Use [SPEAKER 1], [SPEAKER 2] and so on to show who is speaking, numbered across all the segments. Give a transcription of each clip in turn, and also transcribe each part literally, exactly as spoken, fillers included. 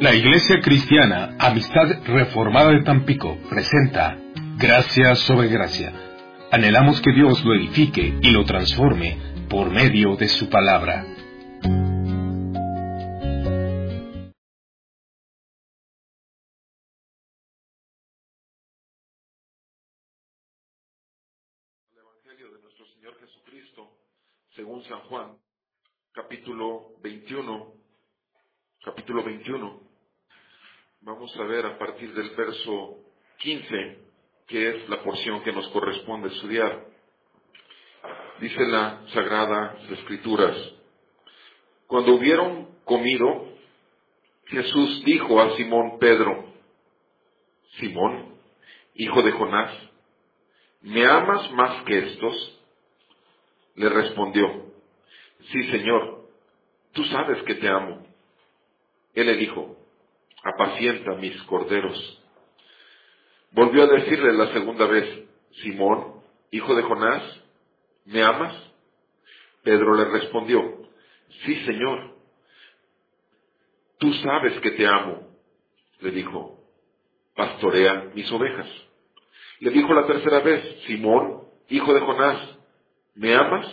[SPEAKER 1] La Iglesia Cristiana Amistad Reformada de Tampico presenta Gracia sobre Gracia. Anhelamos que Dios lo edifique y lo transforme por medio de su palabra.
[SPEAKER 2] El Evangelio de nuestro Señor Jesucristo, según San Juan, capítulo veintiuno, capítulo veintiuno. Vamos a ver a partir del verso quince, que es la porción que nos corresponde estudiar. Dice la Sagrada Escrituras: Cuando hubieron comido, Jesús dijo a Simón Pedro: Simón, hijo de Jonás, ¿me amas más que estos? Le respondió: Sí, Señor, tú sabes que te amo. Él le dijo: Apacienta mis corderos. Volvió a decirle la segunda vez: Simón, hijo de Jonás, ¿me amas? Pedro le respondió: Sí, Señor, tú sabes que te amo. Le dijo: Pastorea mis ovejas. Le dijo la tercera vez: Simón, hijo de Jonás, ¿me amas?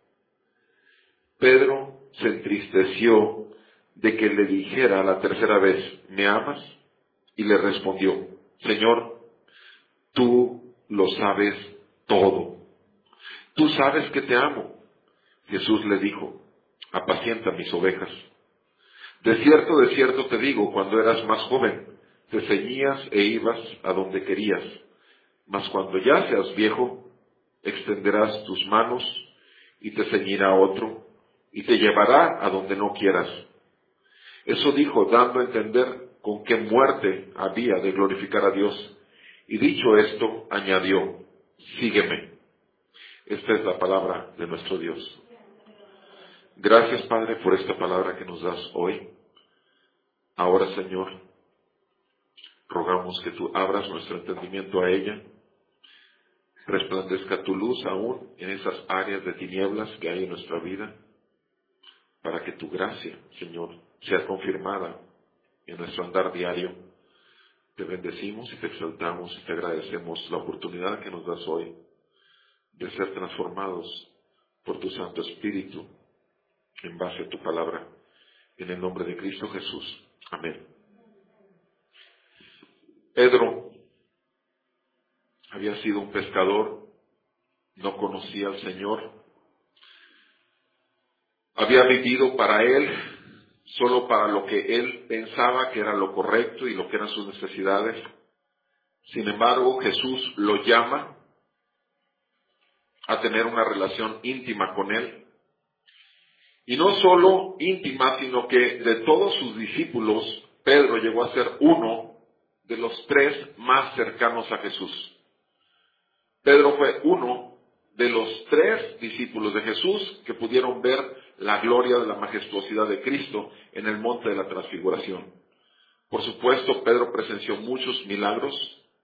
[SPEAKER 2] Pedro se entristeció de que le dijera la tercera vez: ¿me amas? Y le respondió: Señor, tú lo sabes todo. Tú sabes que te amo. Jesús le dijo: Apacienta mis ovejas. De cierto, de cierto te digo, cuando eras más joven, te ceñías e ibas a donde querías. Mas cuando ya seas viejo, extenderás tus manos y te ceñirá otro, y te llevará a donde no quieras. Eso dijo, dando a entender con qué muerte había de glorificar a Dios. Y dicho esto, añadió: Sígueme. Esta es la palabra de nuestro Dios. Gracias, Padre, por esta palabra que nos das hoy. Ahora, Señor, rogamos que tú abras nuestro entendimiento a ella, resplandezca tu luz aún en esas áreas de tinieblas que hay en nuestra vida, para que tu gracia, Señor, sea confirmada en nuestro andar diario. Te bendecimos y te exaltamos y te agradecemos la oportunidad que nos das hoy de ser transformados por tu Santo Espíritu en base a tu palabra. En el nombre de Cristo Jesús. Amén. Pedro había sido un pescador, no conocía al Señor, había vivido para Él, solo para lo que Él pensaba que era lo correcto y lo que eran sus necesidades. Sin embargo, Jesús lo llama a tener una relación íntima con Él. Y no solo íntima, sino que de todos sus discípulos, Pedro llegó a ser uno de los tres más cercanos a Jesús. Pedro fue uno de los tres discípulos de Jesús que pudieron ver la gloria de la majestuosidad de Cristo en el monte de la transfiguración. Por supuesto, Pedro presenció muchos milagros.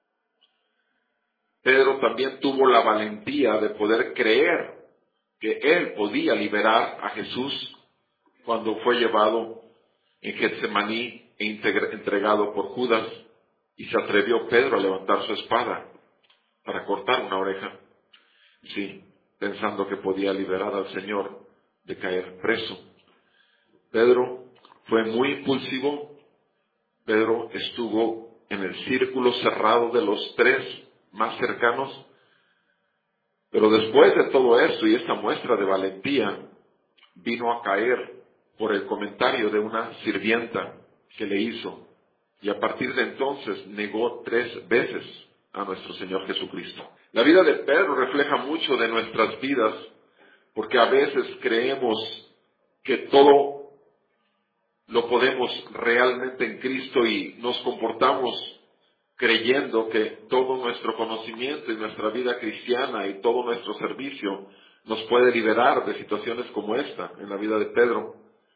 [SPEAKER 2] Pedro también tuvo la valentía de poder creer que él podía liberar a Jesús cuando fue llevado en Getsemaní e entregado por Judas, y se atrevió Pedro a levantar su espada para cortar una oreja, sí, pensando que podía liberar al Señor de caer preso. Pedro fue muy impulsivo. Pedro estuvo en el círculo cerrado de los tres más cercanos. Pero después de todo eso y esta muestra de valentía, vino a caer por el comentario de una sirvienta que le hizo. Y a partir de entonces negó tres veces a nuestro Señor Jesucristo. La vida de Pedro refleja mucho de nuestras vidas, porque a veces creemos que todo lo podemos realmente en Cristo y nos comportamos creyendo que todo nuestro conocimiento y nuestra vida cristiana y todo nuestro servicio nos puede liberar de situaciones como esta en la vida de Pedro.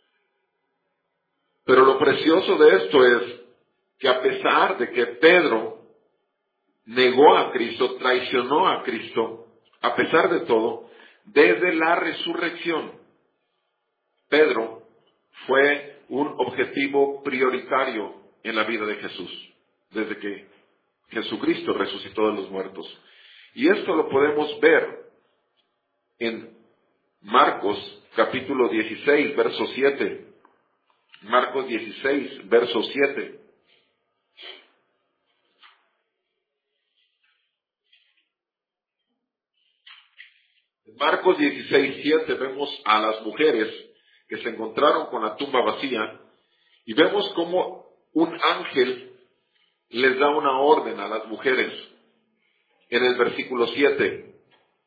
[SPEAKER 2] Pero lo precioso de esto es que a pesar de que Pedro negó a Cristo, traicionó a Cristo, a pesar de todo, desde la resurrección, Pedro fue un objetivo prioritario en la vida de Jesús, desde que Jesucristo resucitó de los muertos. Y esto lo podemos ver en Marcos capítulo dieciséis, verso siete. Marcos dieciséis, verso siete. En Marcos dieciséis, siete vemos a las mujeres que se encontraron con la tumba vacía y vemos cómo un ángel les da una orden a las mujeres. En el versículo siete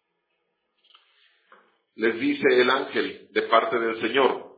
[SPEAKER 2] les dice el ángel de parte del Señor: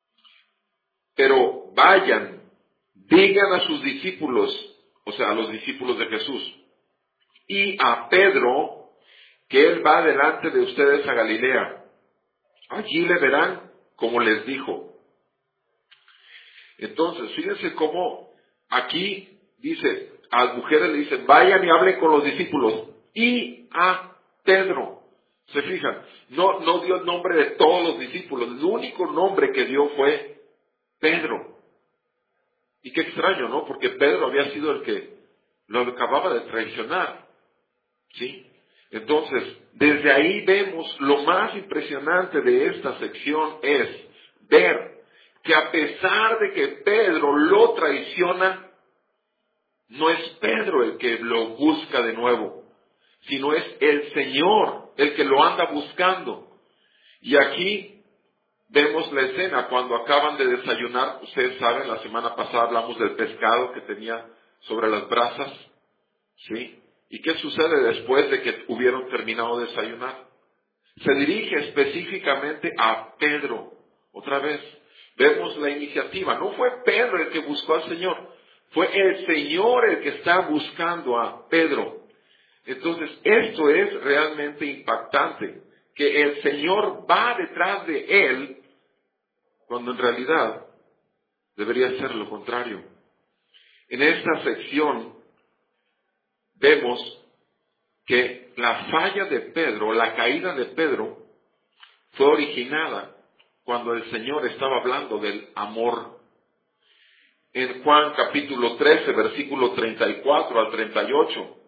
[SPEAKER 2] pero vayan, digan a sus discípulos, o sea, a los discípulos de Jesús, y a Pedro, que él va delante de ustedes a Galilea. Allí le verán como les dijo. Entonces, fíjense cómo aquí dice, a las mujeres le dicen, vayan y hablen con los discípulos, y a Pedro. ¿Se fijan? No, no dio el nombre de todos los discípulos, el único nombre que dio fue Pedro. Y qué extraño, ¿no? Porque Pedro había sido el que lo acababa de traicionar. ¿Sí? Entonces, desde ahí vemos lo más impresionante de esta sección es ver que a pesar de que Pedro lo traiciona, no es Pedro el que lo busca de nuevo, sino es el Señor el que lo anda buscando. Y aquí vemos la escena cuando acaban de desayunar. Ustedes saben, la semana pasada hablamos del pescado que tenía sobre las brasas, ¿sí? ¿Y qué sucede después de que hubieron terminado de desayunar? Se dirige específicamente a Pedro. Otra vez, vemos la iniciativa. No fue Pedro el que buscó al Señor, fue el Señor el que está buscando a Pedro. Entonces, esto es realmente impactante, que el Señor va detrás de él, cuando en realidad debería ser lo contrario. En esta sección vemos que la falla de Pedro, la caída de Pedro, fue originada cuando el Señor estaba hablando del amor. En Juan capítulo trece, versículo treinta y cuatro al treinta y ocho,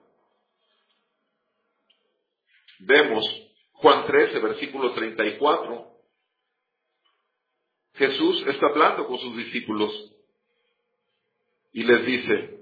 [SPEAKER 2] vemos Juan trece, versículo treinta y cuatro, Jesús está hablando con sus discípulos y les dice,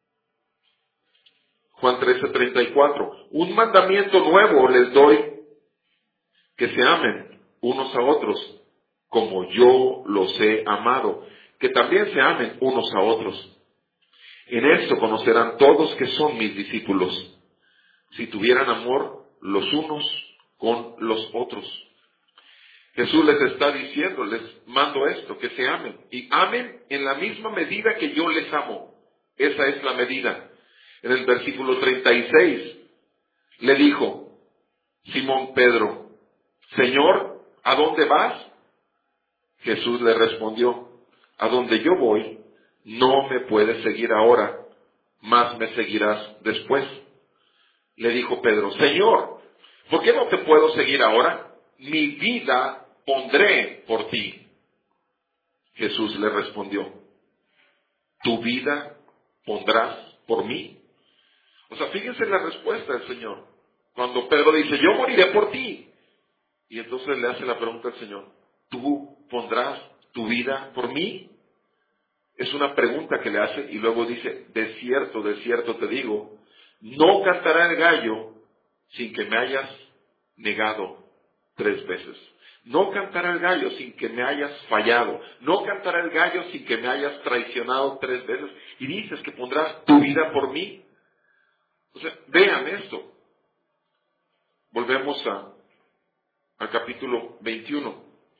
[SPEAKER 2] Juan trece, treinta y cuatro, un mandamiento nuevo les doy, que se amen unos a otros, como yo los he amado, que también se amen unos a otros. En esto conocerán todos que son mis discípulos, si tuvieran amor los unos con los otros. Jesús les está diciendo, les mando esto, que se amen, y amen en la misma medida que yo les amo. Esa es la medida. En el versículo treinta y seis, le dijo Simón Pedro, Señor, ¿a dónde vas? Jesús le respondió, a donde yo voy, no me puedes seguir ahora, mas me seguirás después. Le dijo Pedro, Señor, ¿por qué no te puedo seguir ahora? Mi vida pondré por ti. Jesús le respondió, ¿tu vida pondrás por mí? O sea, fíjense la respuesta del Señor. Cuando Pedro dice, yo moriré por ti. Y entonces le hace la pregunta al Señor, ¿tú pondrás tu vida por mí? Es una pregunta que le hace y luego dice, de cierto, de cierto te digo, no cantará el gallo sin que me hayas negado tres veces. No cantará el gallo sin que me hayas fallado. No cantará el gallo sin que me hayas traicionado tres veces. Y dices que pondrás tu vida por mí. O sea, vean esto. Volvemos a, al capítulo veintiuno.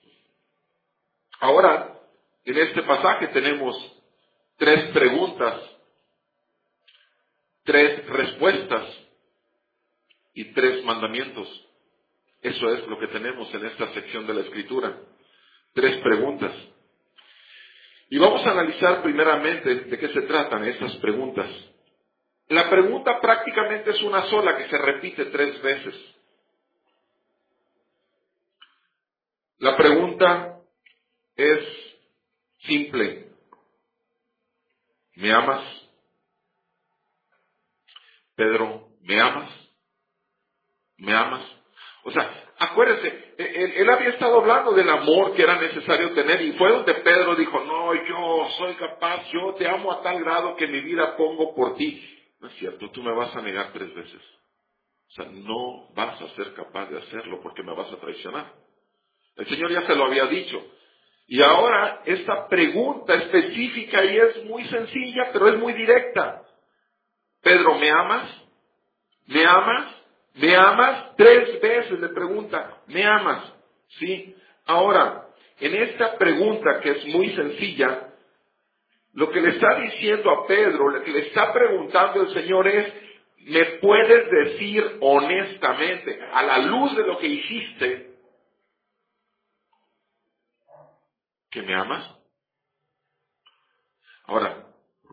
[SPEAKER 2] Ahora, en este pasaje tenemos tres preguntas, tres respuestas y tres mandamientos. Eso es lo que tenemos en esta sección de la Escritura. Tres preguntas. Y vamos a analizar primeramente de qué se tratan estas preguntas. La pregunta prácticamente es una sola que se repite tres veces. La pregunta es simple. ¿Me amas? Pedro, ¿me amas? ¿Me amas? O sea, acuérdense, él, él había estado hablando del amor que era necesario tener y fue donde Pedro dijo, no, yo soy capaz, yo te amo a tal grado que mi vida pongo por ti. No es cierto, tú me vas a negar tres veces. O sea, no vas a ser capaz de hacerlo porque me vas a traicionar. El Señor ya se lo había dicho. Y ahora esta pregunta específica y es muy sencilla, pero es muy directa. Pedro, ¿me amas? ¿Me amas? ¿Me amas? Tres veces le pregunta, ¿me amas? ¿Sí? Ahora, en esta pregunta que es muy sencilla, lo que le está diciendo a Pedro, lo que le está preguntando el Señor es, ¿me puedes decir honestamente, a la luz de lo que hiciste, que me amas? Ahora,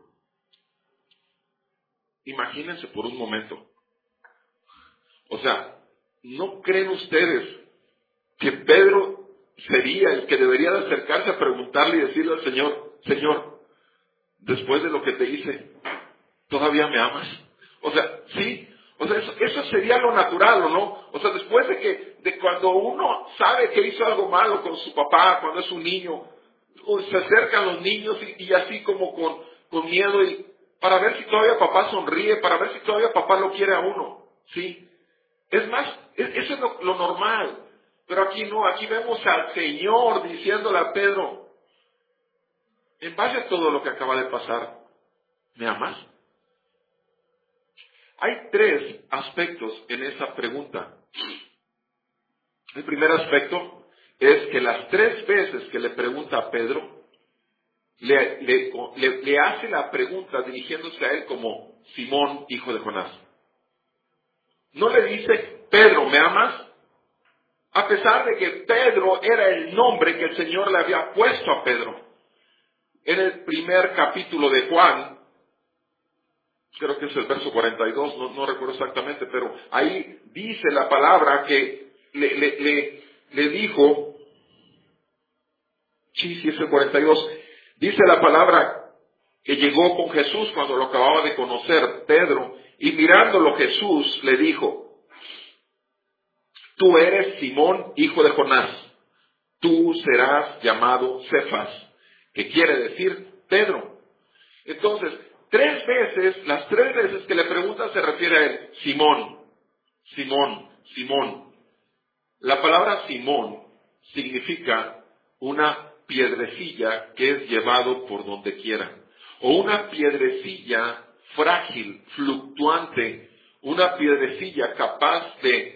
[SPEAKER 2] imagínense por un momento. O sea, ¿no creen ustedes que Pedro sería el que debería de acercarse a preguntarle y decirle al Señor, Señor, después de lo que te hice, ¿todavía me amas? O sea, sí, o sea, eso, eso sería lo natural, ¿o no? O sea, después de que, de cuando uno sabe que hizo algo malo con su papá, cuando es un niño, o se acercan los niños y, y así como con, con miedo y para ver si todavía papá sonríe, para ver si todavía papá lo quiere a uno, ¿sí? Es más, es- eso es lo, lo normal. Pero aquí no, aquí vemos al Señor diciéndole a Pedro, en base a todo lo que acaba de pasar, ¿me amas? Hay tres aspectos en esa pregunta. El primer aspecto es que las tres veces que le pregunta a Pedro, le, le- le- le hace la pregunta dirigiéndose a él como Simón, hijo de Jonás. No le dice, Pedro, ¿me amas? A pesar de que Pedro era el nombre que el Señor le había puesto a Pedro. En el primer capítulo de Juan, creo que es el verso cuarenta y dos, no, no recuerdo exactamente, pero ahí dice la palabra que le, le, le, le dijo, sí, sí es el cuarenta y dos, dice la palabra que llegó con Jesús cuando lo acababa de conocer Pedro, y mirándolo Jesús le dijo, tú eres Simón, hijo de Jonás, tú serás llamado Cefas, que quiere decir Pedro. Entonces, tres veces, las tres veces que le preguntan se refiere a él, Simón, Simón, Simón. La palabra Simón significa una piedrecilla que es llevado por donde quiera, o una piedrecilla frágil, fluctuante, una piedrecilla capaz de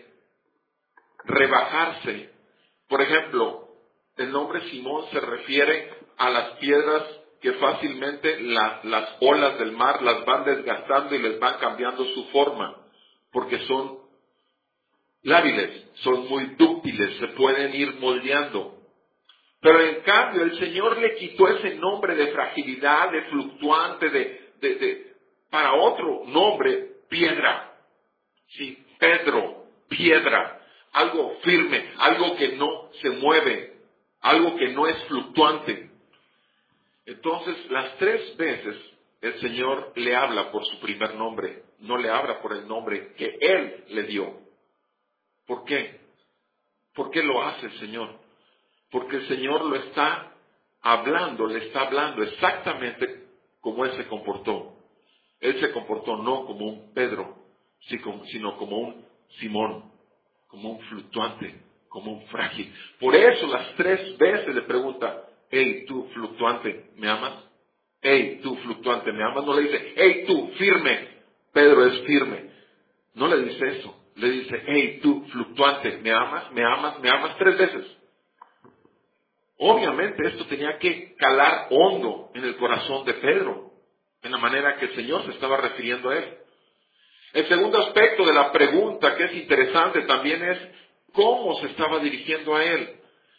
[SPEAKER 2] rebajarse. Por ejemplo, el nombre Simón se refiere a las piedras que fácilmente la- las olas del mar las van desgastando y les van cambiando su forma, porque son lábiles, son muy dúctiles, se pueden ir moldeando. Pero en cambio el Señor le quitó ese nombre de fragilidad, de fluctuante, de, de, de para otro nombre, piedra. Sí, Pedro, piedra, algo firme, algo que no se mueve, algo que no es fluctuante. Entonces, las tres veces el Señor le habla por su primer nombre, no le habla por el nombre que Él le dio. ¿Por qué? ¿Por qué lo hace el Señor? Porque el Señor lo está hablando, le está hablando exactamente como Él se comportó. Él se comportó no como un Pedro, sino como un Simón, como un fluctuante, como un frágil. Por eso las tres veces le pregunta, hey tú fluctuante, ¿me amas? Hey tú fluctuante, ¿me amas? No le dice, hey tú firme, Pedro es firme. No le dice eso, le dice, hey tú fluctuante, ¿me amas? ¿Me amas? ¿Me amas? Tres veces. Obviamente esto tenía que calar hondo en el corazón de Pedro, en la manera que el Señor se estaba refiriendo a él. El segundo aspecto de la pregunta que es interesante también es cómo se estaba dirigiendo a él.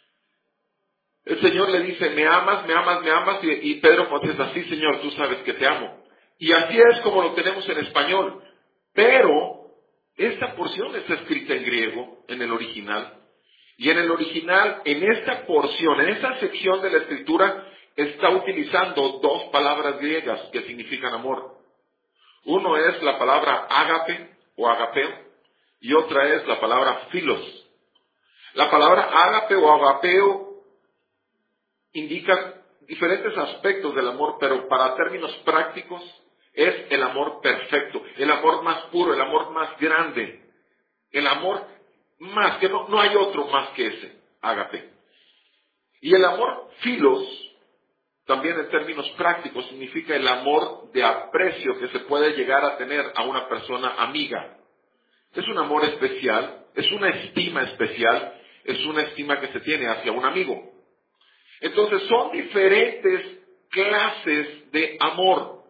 [SPEAKER 2] El Señor le dice, me amas, me amas, me amas, y, y Pedro contesta, sí Señor, tú sabes que te amo. Y así es como lo tenemos en español. Pero esta porción está escrita en griego, en el original. Y en el original, en esta porción, en esta sección de la escritura, está utilizando dos palabras griegas que significan amor. Uno es la palabra ágape o agapeo y otra es la palabra filos. La palabra ágape o agapeo indica diferentes aspectos del amor, pero para términos prácticos es el amor perfecto, el amor más puro, el amor más grande, el amor más, que no, no hay otro más que ese, ágape. Y el amor filos, también en términos prácticos, significa el amor de aprecio que se puede llegar a tener a una persona amiga. Es un amor especial, es una estima especial, es una estima que se tiene hacia un amigo. Entonces son diferentes clases de amor.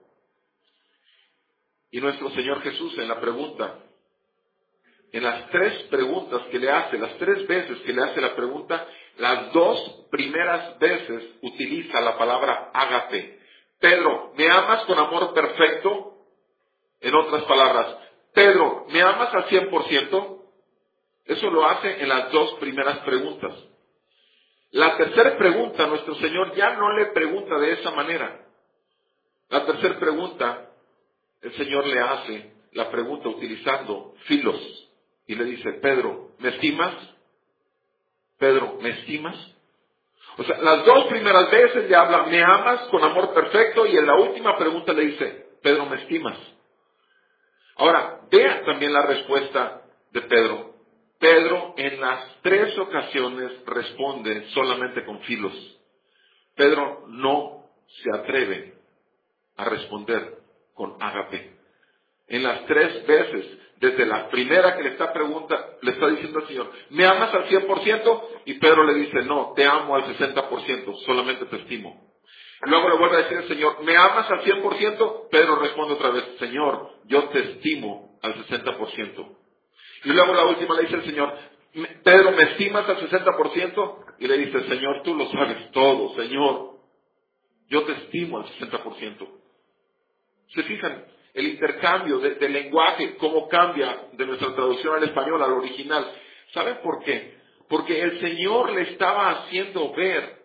[SPEAKER 2] Y nuestro Señor Jesús en la pregunta, en las tres preguntas que le hace, las tres veces que le hace la pregunta, las dos primeras veces utiliza la palabra ágape. Pedro, ¿me amas con amor perfecto? En otras palabras, Pedro, ¿me amas al cien por ciento? Eso lo hace en las dos primeras preguntas. La tercera pregunta, nuestro Señor ya no le pregunta de esa manera. La tercera pregunta, el Señor le hace la pregunta utilizando filos. Y le dice, Pedro, ¿me estimas? Pedro, ¿me estimas? O sea, las dos primeras veces le habla, ¿me amas con amor perfecto? Y en la última pregunta le dice, Pedro, ¿me estimas? Ahora, vea también la respuesta de Pedro. Pedro en las tres ocasiones responde solamente con filos. Pedro no se atreve a responder con ágape. En las tres veces, desde la primera que le está pregunta, le está diciendo al Señor, ¿me amas al cien por ciento? Y Pedro le dice, no, te amo al sesenta por ciento, solamente te estimo. Luego le vuelve a decir al Señor, ¿me amas al cien por ciento? Pedro responde otra vez, Señor, yo te estimo al sesenta por ciento. Y luego la última le dice el Señor, Pedro, ¿me estimas al sesenta por ciento? Y le dice, Señor, tú lo sabes todo, Señor, yo te estimo al sesenta por ciento. ¿Se fijan? El intercambio de, de lenguaje, cómo cambia de nuestra traducción al español, al original. ¿Saben por qué? Porque el Señor le estaba haciendo ver,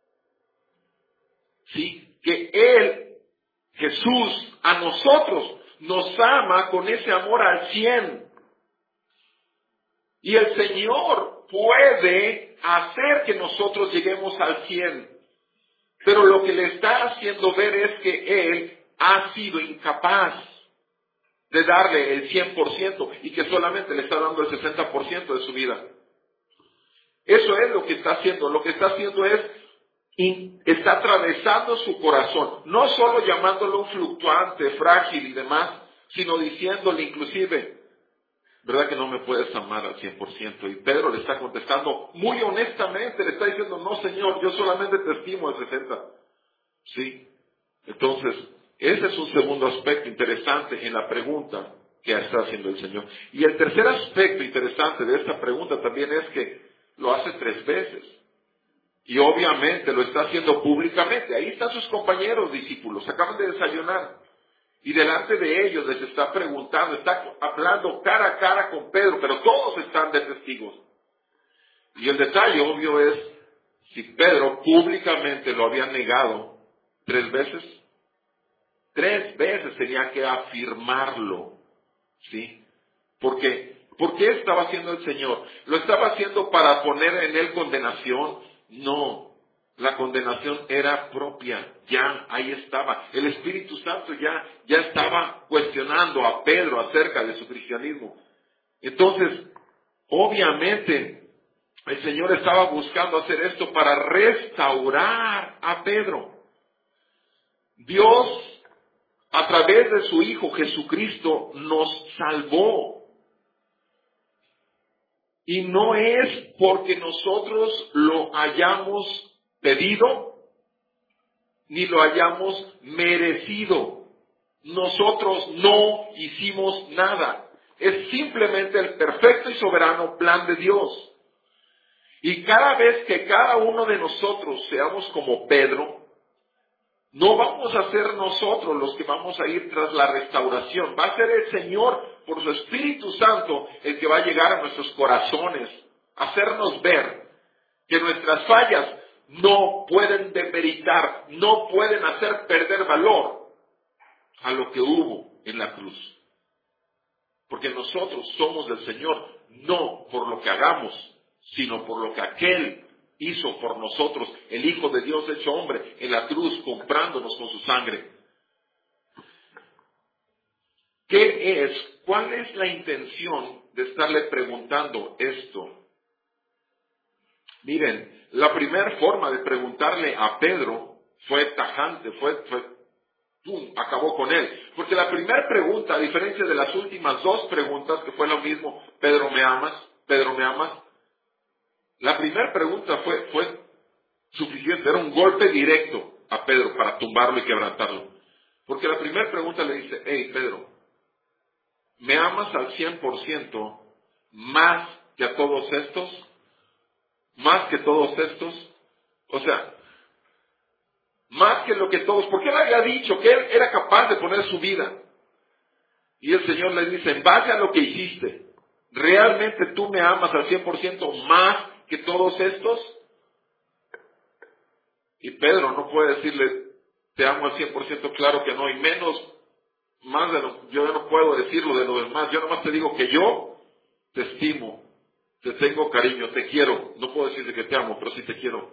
[SPEAKER 2] ¿sí?, que Él, Jesús, a nosotros nos ama con ese amor al cien. Y el Señor puede hacer que nosotros lleguemos al cien. Pero lo que le está haciendo ver es que Él ha sido incapaz de darle el cien por ciento y que solamente le está dando el sesenta por ciento de su vida. Eso es lo que está haciendo. Lo que está haciendo es, está atravesando su corazón. No solo llamándolo un fluctuante, frágil y demás, sino diciéndole inclusive, ¿verdad que no me puedes amar al cien por ciento? Y Pedro le está contestando muy honestamente, le está diciendo, no Señor, yo solamente te estimo al sesenta por ciento. ¿Sí? Entonces, ese es un segundo aspecto interesante en la pregunta que está haciendo el Señor. Y el tercer aspecto interesante de esta pregunta también es que lo hace tres veces. Y obviamente lo está haciendo públicamente. Ahí están sus compañeros discípulos, acaban de desayunar. Y delante de ellos les está preguntando, está hablando cara a cara con Pedro, pero todos están de testigos. Y el detalle obvio es, si Pedro públicamente lo había negado tres veces, tres veces tenía que afirmarlo, ¿sí? Porque, ¿por qué estaba haciendo el Señor? ¿Lo estaba haciendo para poner en él condenación? No, la condenación era propia, ya ahí estaba. El Espíritu Santo ya, ya estaba cuestionando a Pedro acerca de su cristianismo. Entonces, obviamente, el Señor estaba buscando hacer esto para restaurar a Pedro. Dios, a través de su Hijo Jesucristo, nos salvó. Y no es porque nosotros lo hayamos pedido, ni lo hayamos merecido. Nosotros no hicimos nada. Es simplemente el perfecto y soberano plan de Dios. Y cada vez que cada uno de nosotros seamos como Pedro, no vamos a ser nosotros los que vamos a ir tras la restauración. Va a ser el Señor, por su Espíritu Santo, el que va a llegar a nuestros corazones, a hacernos ver que nuestras fallas no pueden demeritar, no pueden hacer perder valor a lo que hubo en la cruz. Porque nosotros somos del Señor, no por lo que hagamos, sino por lo que aquel hizo por nosotros, el Hijo de Dios hecho hombre, en la cruz, comprándonos con su sangre. ¿Qué es? ¿Cuál es la intención de estarle preguntando esto? Miren, la primera forma de preguntarle a Pedro fue tajante, fue, fue, ¡pum!, acabó con él. Porque la primera pregunta, a diferencia de las últimas dos preguntas, que fue lo mismo, Pedro, ¿me amas? Pedro, ¿me amas? La primera pregunta fue, fue suficiente, era un golpe directo a Pedro para tumbarlo y quebrantarlo. Porque la primera pregunta le dice, hey Pedro, ¿me amas al cien por ciento más que a todos estos? ¿Más que todos estos? O sea, más que lo que todos, porque él había dicho que él era capaz de poner su vida. Y el Señor le dice, en base a lo que hiciste, ¿realmente tú me amas al cien por ciento más que todos estos? Y Pedro no puede decirle, te amo al cien por ciento, claro que no, y menos, más de lo, yo no puedo decirlo de lo demás, yo nomás te digo que yo te estimo, te tengo cariño, te quiero, no puedo decirte que te amo, pero sí te quiero.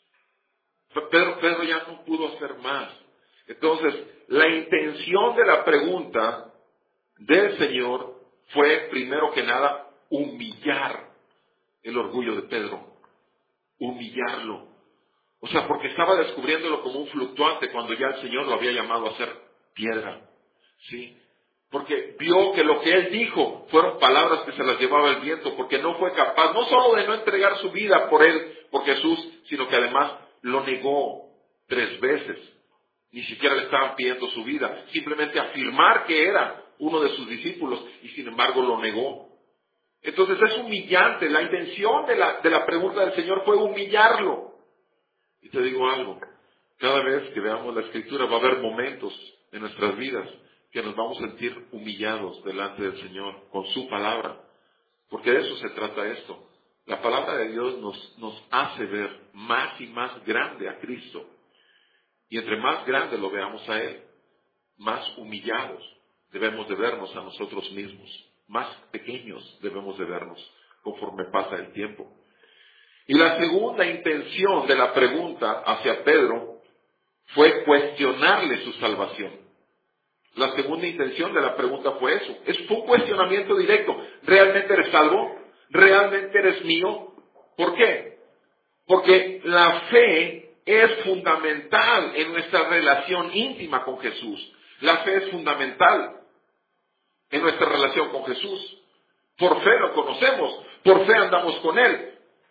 [SPEAKER 2] Pedro, Pedro ya no pudo hacer más. Entonces, la intención de la pregunta del Señor fue, primero que nada, humillar el orgullo de Pedro. Humillarlo. O sea, porque estaba descubriéndolo como un fluctuante cuando ya el Señor lo había llamado a ser piedra. ¿Sí? Porque vio que lo que él dijo fueron palabras que se las llevaba el viento, porque no fue capaz, no solo de no entregar su vida por él, por Jesús, sino que además lo negó tres veces. Ni siquiera le estaban pidiendo su vida, simplemente afirmar que era uno de sus discípulos, y sin embargo lo negó. Entonces es humillante, la intención de la, de la pregunta del Señor fue humillarlo. Y te digo algo, cada vez que veamos la Escritura va a haber momentos en nuestras vidas que nos vamos a sentir humillados delante del Señor con su palabra, porque de eso se trata esto. La palabra de Dios nos, nos hace ver más y más grande a Cristo, y entre más grande lo veamos a Él, más humillados debemos de vernos a nosotros mismos, más pequeños debemos de vernos conforme pasa el tiempo. Y la segunda intención de la pregunta hacia Pedro fue cuestionarle su salvación. La segunda intención de la pregunta fue eso. Es fue un cuestionamiento directo. ¿Realmente eres salvo? ¿Realmente eres mío? ¿Por qué? Porque la fe es fundamental en nuestra relación íntima con Jesús. La fe es fundamental en nuestra relación con Jesús. Por fe lo conocemos, por fe andamos con Él.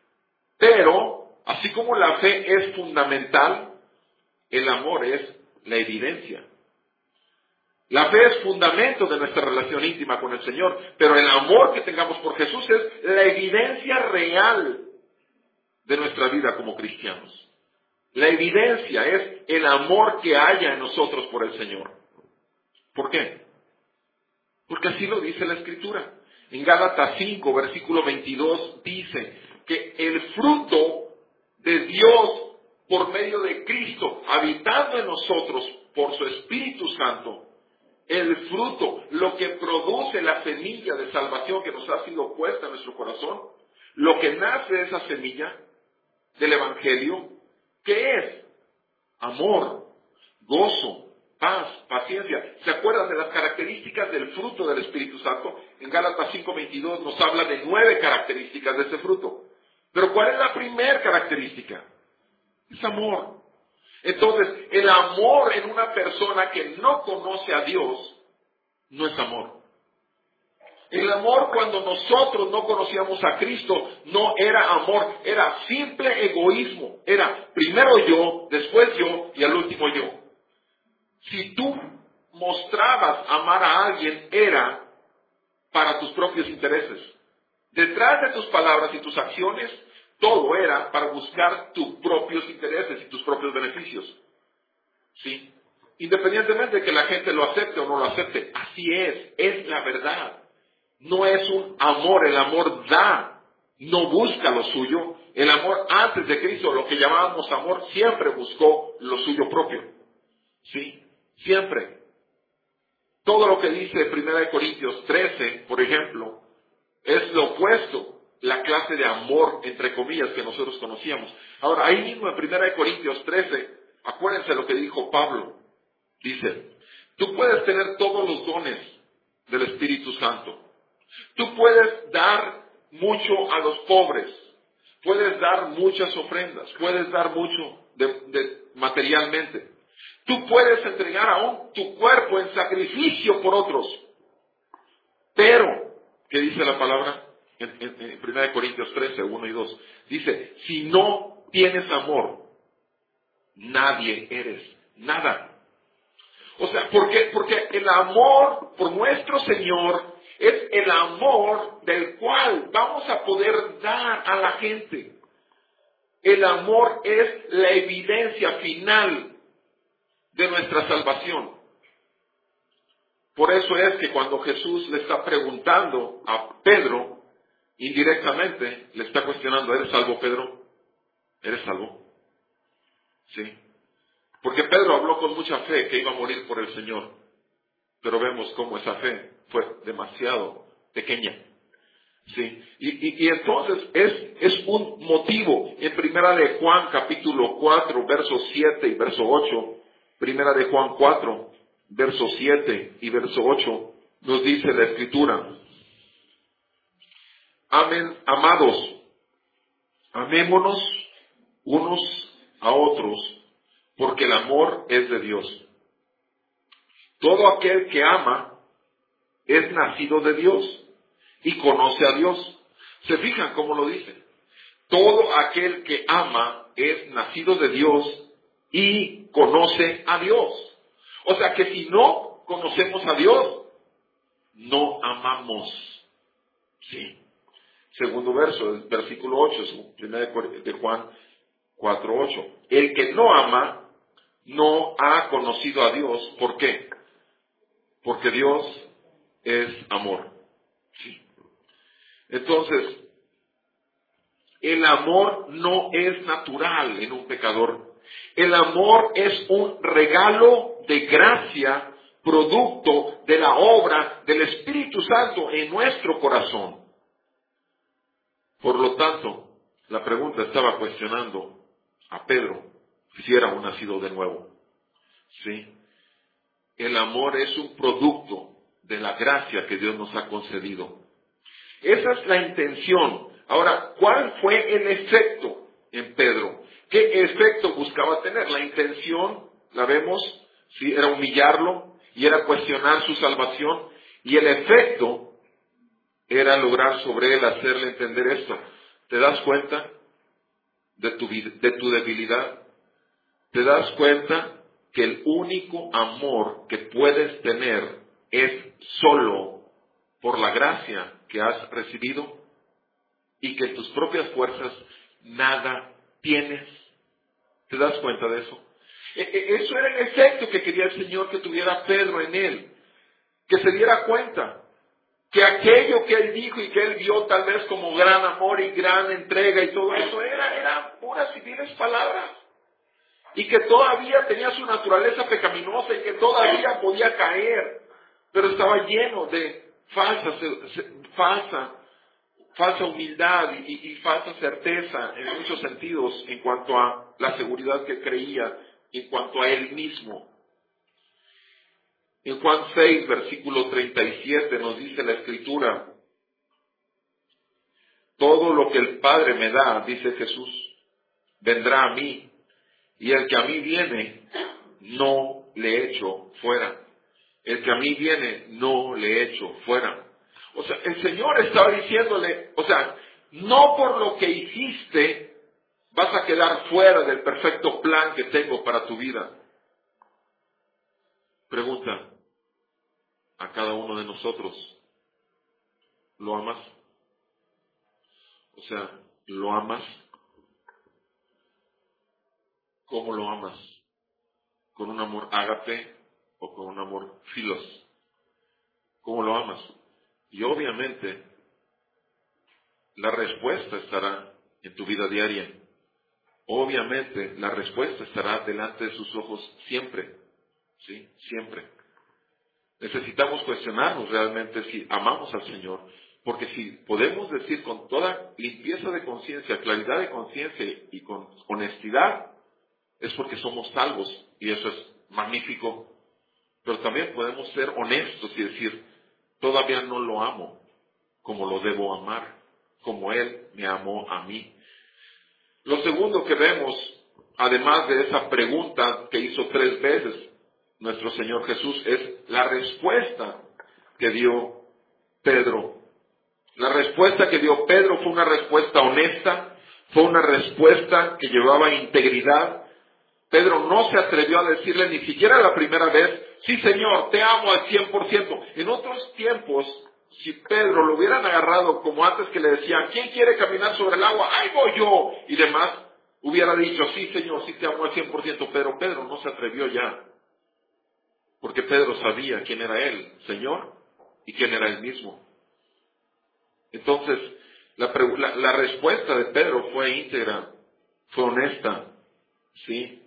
[SPEAKER 2] Pero, así como la fe es fundamental, el amor es la evidencia. La fe es fundamento de nuestra relación íntima con el Señor, pero el amor que tengamos por Jesús es la evidencia real de nuestra vida como cristianos. La evidencia es el amor que haya en nosotros por el Señor. ¿Por qué? Porque así lo dice la Escritura. En Gálatas cinco, versículo veintidós, dice que el fruto de Dios por medio de Cristo, habitando en nosotros por su Espíritu Santo, el fruto, lo que produce la semilla de salvación que nos ha sido puesta en nuestro corazón, lo que nace de esa semilla del Evangelio, ¿qué es? Amor, gozo, paz, paciencia. ¿Se acuerdan de las características del fruto del Espíritu Santo? En Gálatas cinco veintidós nos habla de nueve características de ese fruto. Pero ¿cuál es la primera característica? Es amor. Entonces, el amor en una persona que no conoce a Dios no es amor. El amor cuando nosotros no conocíamos a Cristo no era amor, era simple egoísmo. Era primero yo, después yo y al último yo. Si tú mostrabas amar a alguien, era para tus propios intereses. Detrás de tus palabras y tus acciones, todo era para buscar tus propios intereses y tus propios beneficios. ¿Sí? Independientemente de que la gente lo acepte o no lo acepte, así es, es la verdad. No es un amor, el amor da, no busca lo suyo El amor antes de Cristo, lo que llamábamos amor, siempre buscó lo suyo propio. ¿Sí? Siempre. Todo lo que dice primera de Corintios trece, por ejemplo, es lo opuesto, la clase de amor, entre comillas, que nosotros conocíamos. Ahora, ahí mismo en primera de Corintios trece, acuérdense lo que dijo Pablo. Dice, tú puedes tener todos los dones del Espíritu Santo. Tú puedes dar mucho a los pobres. Puedes dar muchas ofrendas. Puedes dar mucho de, de, materialmente. Tú puedes entregar aún tu cuerpo en sacrificio por otros. Pero, ¿qué dice la palabra? En, en, en primera de Corintios trece, uno y dos. Dice, si no tienes amor, nadie eres, nada. O sea, ¿por qué? Porque el amor por nuestro Señor es el amor del cual vamos a poder dar a la gente. El amor es la evidencia final de nuestra salvación. Por eso es que cuando Jesús le está preguntando a Pedro, indirectamente le está cuestionando, ¿eres salvo, Pedro? ¿Eres salvo? Sí. Porque Pedro habló con mucha fe que iba a morir por el Señor. Pero vemos cómo esa fe fue demasiado pequeña. Sí. Y, y, y entonces es, es un motivo. En primera de Juan capítulo cuatro, verso siete y verso ocho, primera de Juan cuatro, verso siete y verso ocho, nos dice la Escritura, Amén, amados, amémonos unos a otros, porque el amor es de Dios. Todo aquel que ama es nacido de Dios y conoce a Dios. ¿Se fijan cómo lo dice? Todo aquel que ama es nacido de Dios y conoce a Dios. O sea que si no conocemos a Dios, no amamos. Sí. Segundo verso, el versículo ocho, primera de Juan cuatro ocho. El que no ama, no ha conocido a Dios. ¿Por qué? Porque Dios es amor. Sí. Entonces, el amor no es natural en un pecador. El amor es un regalo de gracia, producto de la obra del Espíritu Santo en nuestro corazón. Por lo tanto, la pregunta estaba cuestionando a Pedro si era un nacido de nuevo. ¿Sí? El amor es un producto de la gracia que Dios nos ha concedido. Esa es la intención. Ahora, ¿cuál fue el efecto en Pedro? ¿Qué efecto buscaba tener? La intención, la vemos, ¿sí? Era humillarlo y era cuestionar su salvación. Y el efecto era lograr sobre él hacerle entender esto. ¿Te das cuenta de tu, de tu debilidad? ¿Te das cuenta que el único amor que puedes tener es solo por la gracia que has recibido? Y que en tus propias fuerzas nada tienes. ¿Te das cuenta de eso? Eso era el efecto que quería el Señor que tuviera Pedro en él. Que se diera cuenta que aquello que él dijo y que él vio tal vez como gran amor y gran entrega y todo eso era, era puras y viles palabras. Y que todavía tenía su naturaleza pecaminosa y que todavía podía caer. Pero estaba lleno de falsa, falsa, falsa humildad y, y falsa certeza en muchos sentidos en cuanto a la seguridad que creía, en cuanto a él mismo. En Juan seis, versículo treinta y siete nos dice la Escritura, todo lo que el Padre me da, dice Jesús, vendrá a mí, y el que a mí viene, no le echo fuera. El que a mí viene, no le echo fuera. O sea, el Señor estaba diciéndole, o sea, no por lo que hiciste vas a quedar fuera del perfecto plan que tengo para tu vida. Pregunta a cada uno de nosotros, ¿lo amas? O sea, ¿lo amas? ¿Cómo lo amas? ¿Con un amor ágape o con un amor filos? ¿Cómo lo amas? Y obviamente, la respuesta estará en tu vida diaria? Obviamente la respuesta estará delante de sus ojos siempre, ¿sí? Siempre. Necesitamos cuestionarnos realmente si amamos al Señor, porque si podemos decir con toda limpieza de conciencia, claridad de conciencia y con honestidad, es porque somos salvos, y eso es magnífico. Pero también podemos ser honestos y decir, todavía no lo amo como lo debo amar, como Él me amó a mí. Lo segundo que vemos, además de esa pregunta que hizo tres veces nuestro Señor Jesús, es la respuesta que dio Pedro. La respuesta que dio Pedro fue una respuesta honesta, fue una respuesta que llevaba integridad. Pedro no se atrevió a decirle ni siquiera la primera vez, sí Señor, te amo al cien por ciento. En otros tiempos, si Pedro lo hubieran agarrado como antes que le decían, ¿quién quiere caminar sobre el agua? ¡Ahí voy yo! Y demás, hubiera dicho, sí Señor, sí te amo al cien por ciento. Pero Pedro no se atrevió ya, porque Pedro sabía quién era él, Señor, y quién era él mismo. Entonces, la, la, la respuesta de Pedro fue íntegra, fue honesta, ¿sí?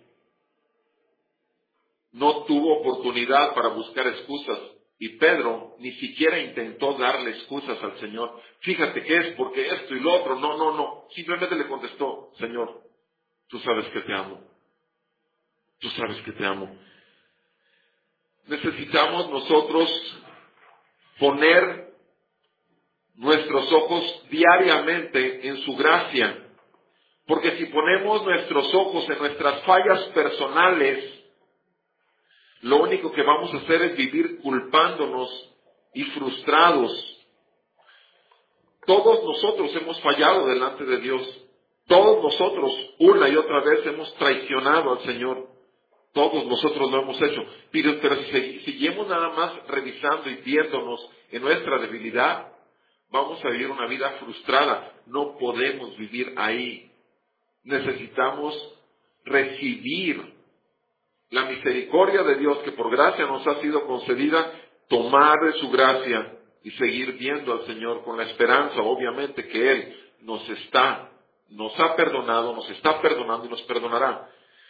[SPEAKER 2] No tuvo oportunidad para buscar excusas, y Pedro ni siquiera intentó darle excusas al Señor. Fíjate que es porque esto y lo otro, no, no, no. Simplemente le contestó, Señor, tú sabes que te amo. Tú sabes que te amo. Necesitamos nosotros poner nuestros ojos diariamente en su gracia, porque si ponemos nuestros ojos en nuestras fallas personales, lo único que vamos a hacer es vivir culpándonos y frustrados. Todos nosotros hemos fallado delante de Dios. Todos nosotros, una y otra vez, hemos traicionado al Señor. Todos nosotros lo hemos hecho. Pero, pero si seguimos nada más revisando y viéndonos en nuestra debilidad, vamos a vivir una vida frustrada. No podemos vivir ahí. Necesitamos recibir la misericordia de Dios que por gracia nos ha sido concedida, tomar de su gracia y seguir viendo al Señor con la esperanza, obviamente, que Él nos está, nos ha perdonado, nos está perdonando y nos perdonará.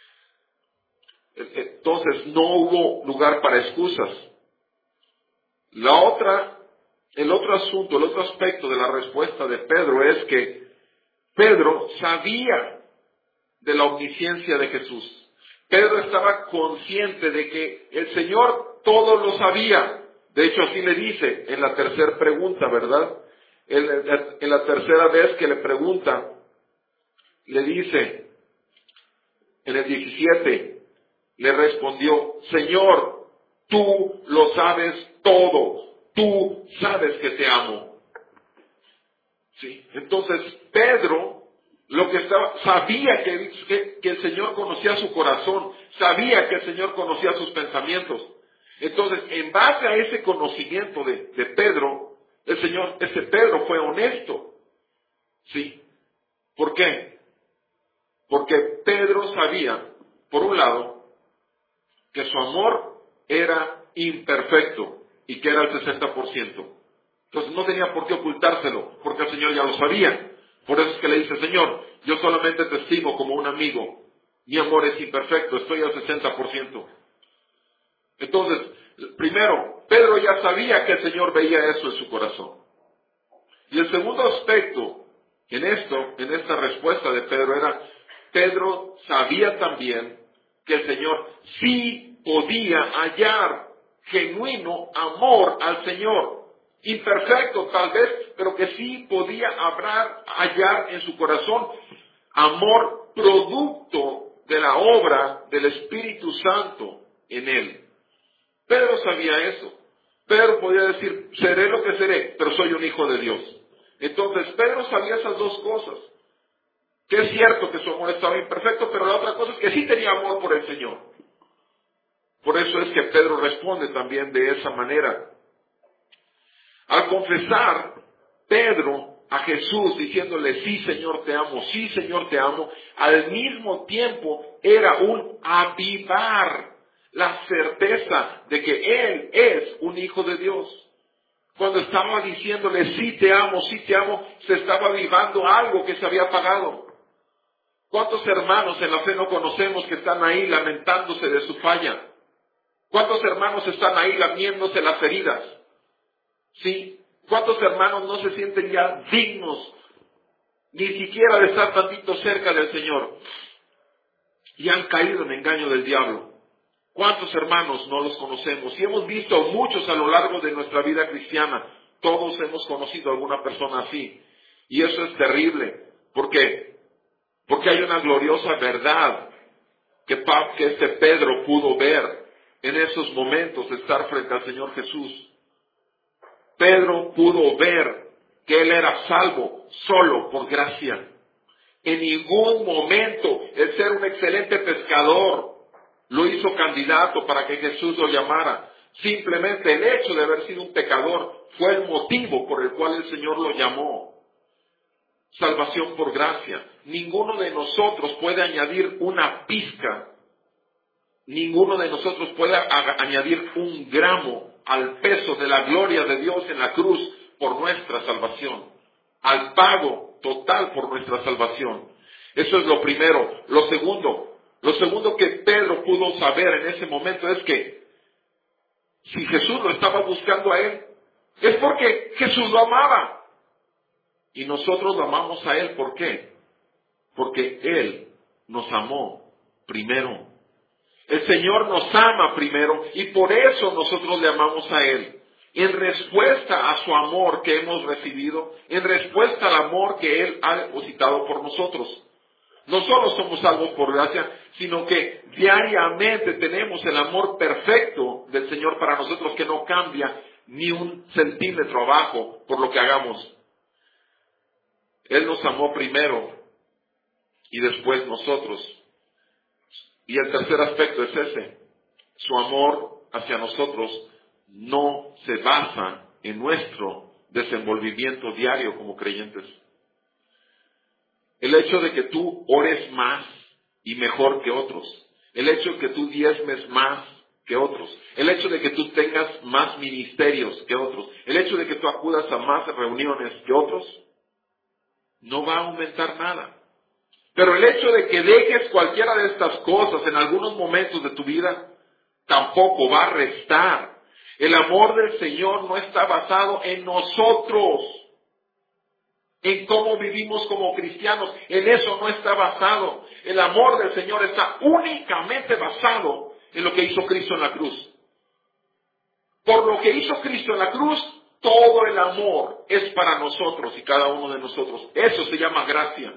[SPEAKER 2] Entonces no hubo lugar para excusas. La otra, el otro asunto, el otro aspecto de la respuesta de Pedro es que Pedro sabía de la omnisciencia de Jesús. Pedro estaba consciente de que el Señor todo lo sabía. De hecho, así le dice en la tercera pregunta, ¿verdad? En, en la tercera vez que le pregunta, le dice, en el diecisiete, le respondió, Señor, tú lo sabes todo, tú sabes que te amo. ¿Sí? Entonces, Pedro lo que estaba, sabía que, que, que el Señor conocía su corazón, sabía que el Señor conocía sus pensamientos. Entonces, en base a ese conocimiento de, de Pedro, el Señor, ese Pedro fue honesto. ¿Sí? ¿Por qué? Porque Pedro sabía, por un lado, que su amor era imperfecto y que era el sesenta por ciento. Entonces no tenía por qué ocultárselo, porque el Señor ya lo sabía. Por eso es que le dice, Señor, yo solamente te estimo como un amigo. Mi amor es imperfecto, estoy al sesenta por ciento. Entonces, primero, Pedro ya sabía que el Señor veía eso en su corazón. Y el segundo aspecto en esto, en esta respuesta de Pedro era, Pedro sabía también que el Señor sí podía hallar genuino amor al Señor. Imperfecto tal vez, pero que sí podía hablar, hallar en su corazón amor producto de la obra del Espíritu Santo en él. Pedro sabía eso. Pedro podía decir, seré lo que seré, pero soy un hijo de Dios. Entonces Pedro sabía esas dos cosas. Que es cierto que su amor estaba imperfecto, pero la otra cosa es que sí tenía amor por el Señor. Por eso es que Pedro responde también de esa manera. Al confesar Pedro a Jesús diciéndole, sí Señor te amo, sí Señor te amo, al mismo tiempo era un avivar la certeza de que Él es un hijo de Dios. Cuando estaba diciéndole, sí te amo, sí te amo, se estaba avivando algo que se había apagado. ¿Cuántos hermanos en la fe no conocemos que están ahí lamentándose de su falla? ¿Cuántos hermanos están ahí lamiéndose las heridas? ¿Sí? ¿Cuántos hermanos no se sienten ya dignos ni siquiera de estar tantito cerca del Señor? Y han caído en engaño del diablo. ¿Cuántos hermanos no los conocemos? Y hemos visto muchos a lo largo de nuestra vida cristiana. Todos hemos conocido a alguna persona así. Y eso es terrible. ¿Por qué? Porque hay una gloriosa verdad que, que este Pedro pudo ver en esos momentos de estar frente al Señor Jesús. Pedro pudo ver que él era salvo solo por gracia. En ningún momento el ser un excelente pescador lo hizo candidato para que Jesús lo llamara. Simplemente el hecho de haber sido un pecador fue el motivo por el cual el Señor lo llamó. Salvación por gracia. Ninguno de nosotros puede añadir una pizca. Ninguno de nosotros puede añadir un gramo al peso de la gloria de Dios en la cruz por nuestra salvación. Al pago total por nuestra salvación. Eso es lo primero. Lo segundo, lo segundo que Pedro pudo saber en ese momento es que si Jesús lo estaba buscando a él, es porque Jesús lo amaba. Y nosotros lo amamos a él, ¿por qué? Porque él nos amó primero. El Señor nos ama primero y por eso nosotros le amamos a él. En respuesta a su amor que hemos recibido, en respuesta al amor que él ha depositado por nosotros. No solo somos salvos por gracia, sino que diariamente tenemos el amor perfecto del Señor para nosotros que no cambia ni un centímetro abajo por lo que hagamos. Él nos amó primero y después nosotros. Y el tercer aspecto es ese. Su amor hacia nosotros no se basa en nuestro desenvolvimiento diario como creyentes. El hecho de que tú ores más y mejor que otros. El hecho de que tú diezmes más que otros. El hecho de que tú tengas más ministerios que otros. El hecho de que tú acudas a más reuniones que otros. No va a aumentar nada. Pero el hecho de que dejes cualquiera de estas cosas en algunos momentos de tu vida, tampoco va a restar. El amor del Señor no está basado en nosotros, en cómo vivimos como cristianos. En eso no está basado. El amor del Señor está únicamente basado en lo que hizo Cristo en la cruz. Por lo que hizo Cristo en la cruz, todo el amor es para nosotros y cada uno de nosotros. Eso se llama gracia.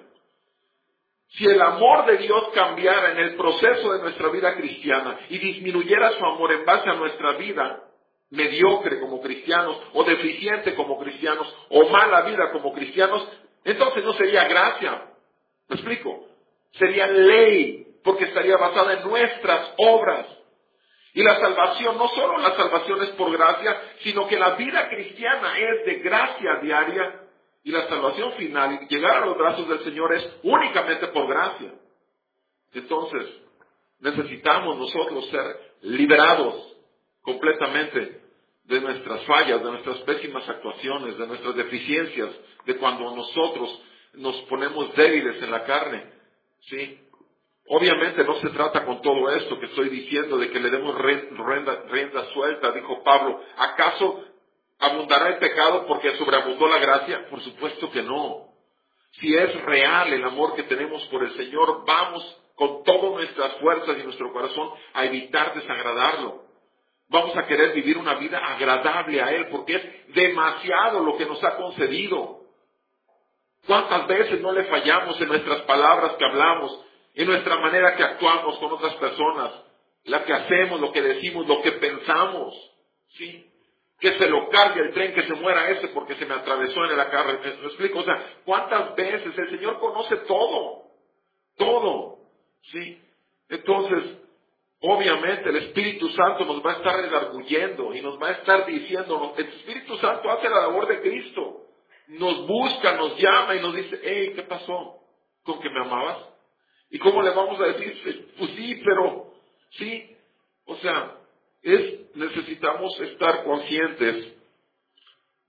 [SPEAKER 2] Si el amor de Dios cambiara en el proceso de nuestra vida cristiana y disminuyera su amor en base a nuestra vida mediocre como cristianos, o deficiente como cristianos, o mala vida como cristianos, entonces no sería gracia. ¿Me explico? Sería ley, porque estaría basada en nuestras obras. Y la salvación, no solo la salvación es por gracia, sino que la vida cristiana es de gracia diaria. Y la salvación final, y llegar a los brazos del Señor, es únicamente por gracia. Entonces, necesitamos nosotros ser liberados completamente de nuestras fallas, de nuestras pésimas actuaciones, de nuestras deficiencias, de cuando nosotros nos ponemos débiles en la carne. ¿Sí? Obviamente no se trata con todo esto que estoy diciendo de que le demos rienda, rienda suelta, dijo Pablo. ¿Acaso abundará el pecado porque sobreabundó la gracia? Por supuesto que no. Si es real el amor que tenemos por el Señor, vamos con todas nuestras fuerzas y nuestro corazón a evitar desagradarlo. Vamos a querer vivir una vida agradable a Él porque es demasiado lo que nos ha concedido. ¿Cuántas veces no le fallamos en nuestras palabras que hablamos, en nuestra manera que actuamos con otras personas, la que hacemos, lo que decimos, lo que pensamos? ¿Sí? Que se lo cargue el tren, que se muera ese porque se me atravesó en la carretera. ¿Me explico? O sea, ¿cuántas veces? El Señor conoce todo. Todo. ¿Sí? Entonces, obviamente el Espíritu Santo nos va a estar redarguyendo y nos va a estar diciendo, el Espíritu Santo hace la labor de Cristo. Nos busca, nos llama y nos dice, hey, ¿qué pasó? ¿Con que me amabas? ¿Y cómo le vamos a decir? Pues sí, pero, sí. O sea, es, necesitamos estar conscientes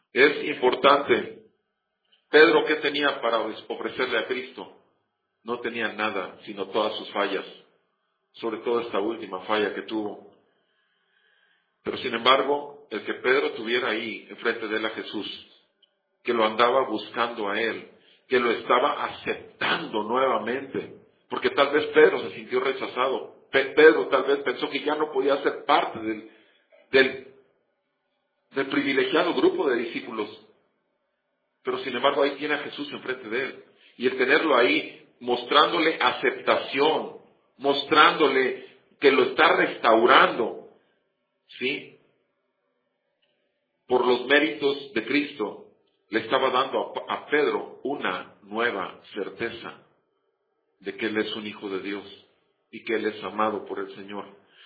[SPEAKER 2] Es importante. Pedro, ¿qué tenía para ofrecerle a Cristo? No tenía nada, sino todas sus fallas, sobre todo esta última falla que tuvo. Pero sin embargo, el que Pedro tuviera ahí, enfrente de él a Jesús, que lo andaba buscando a él, que lo estaba aceptando nuevamente, porque tal vez Pedro se sintió rechazado. Pe- Pedro tal vez pensó que ya no podía ser parte del, del, del privilegiado grupo de discípulos. Pero sin embargo ahí tiene a Jesús enfrente de él. Y el tenerlo ahí, mostrándole aceptación, mostrándole que lo está restaurando, ¿sí? Por los méritos de Cristo, le estaba dando a, a Pedro una nueva certeza de que Él es un hijo de Dios y que Él es amado por el Señor.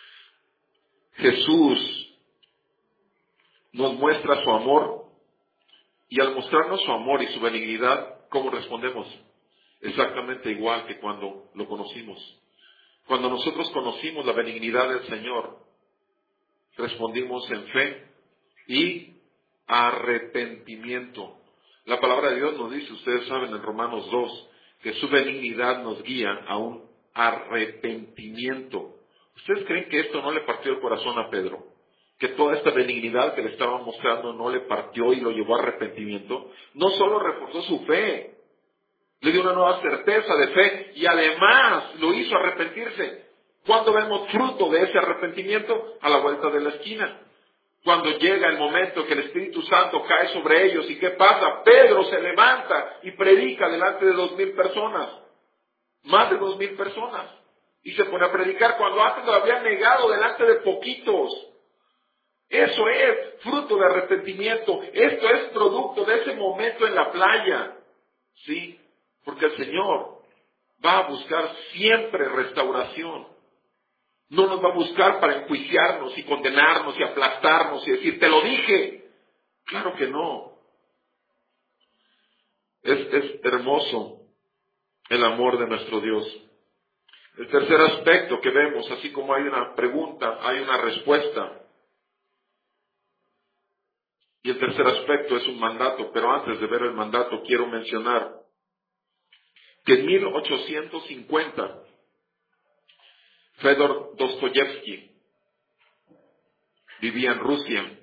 [SPEAKER 2] Jesús nos muestra su amor, y al mostrarnos su amor y su benignidad, ¿cómo respondemos? Exactamente igual que cuando lo conocimos. Cuando nosotros conocimos la benignidad del Señor, respondimos en fe y arrepentimiento. La palabra de Dios nos dice, ustedes saben en Romanos dos, que su benignidad nos guía a un arrepentimiento. ¿Ustedes creen que esto no le partió el corazón a Pedro? Que toda esta benignidad que le estaba mostrando no le partió y lo llevó a arrepentimiento. No solo reforzó su fe, le dio una nueva certeza de fe y además lo hizo arrepentirse. ¿Cuándo vemos fruto de ese arrepentimiento? A la vuelta de la esquina. Cuando llega el momento que el Espíritu Santo cae sobre ellos, ¿y qué pasa? Pedro se levanta y predica delante de dos mil personas, más de dos mil personas, y se pone a predicar cuando antes lo habían negado delante de poquitos. Eso es fruto de arrepentimiento. Esto es producto de ese momento en la playa, ¿sí? Porque el Señor va a buscar siempre restauración. No nos va a buscar para enjuiciarnos y condenarnos y aplastarnos y decir, te lo dije. Claro que no. Es, es hermoso el amor de nuestro Dios. El tercer aspecto que vemos, así como hay una pregunta, hay una respuesta. Y el tercer aspecto es un mandato, pero antes de ver el mandato quiero mencionar que en mil ochocientos cincuenta, Fedor Dostoyevsky vivía en Rusia.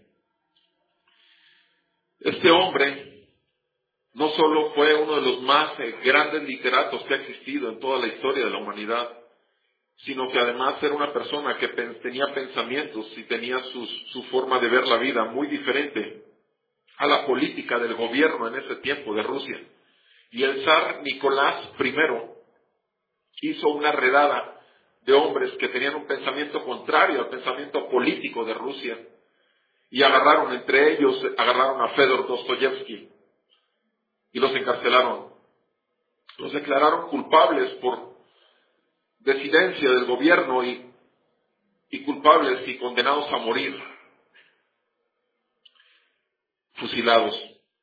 [SPEAKER 2] Este hombre no solo fue uno de los más eh, grandes literatos que ha existido en toda la historia de la humanidad, sino que además era una persona que pen- tenía pensamientos y tenía sus, su forma de ver la vida muy diferente a la política del gobierno en ese tiempo de Rusia. Y el zar Nicolás primero hizo una redada de hombres que tenían un pensamiento contrario al pensamiento político de Rusia, y agarraron, entre ellos, agarraron a Fedor Dostoyevsky y los encarcelaron. Los declararon culpables por disidencia del gobierno y, y culpables y condenados a morir, fusilados.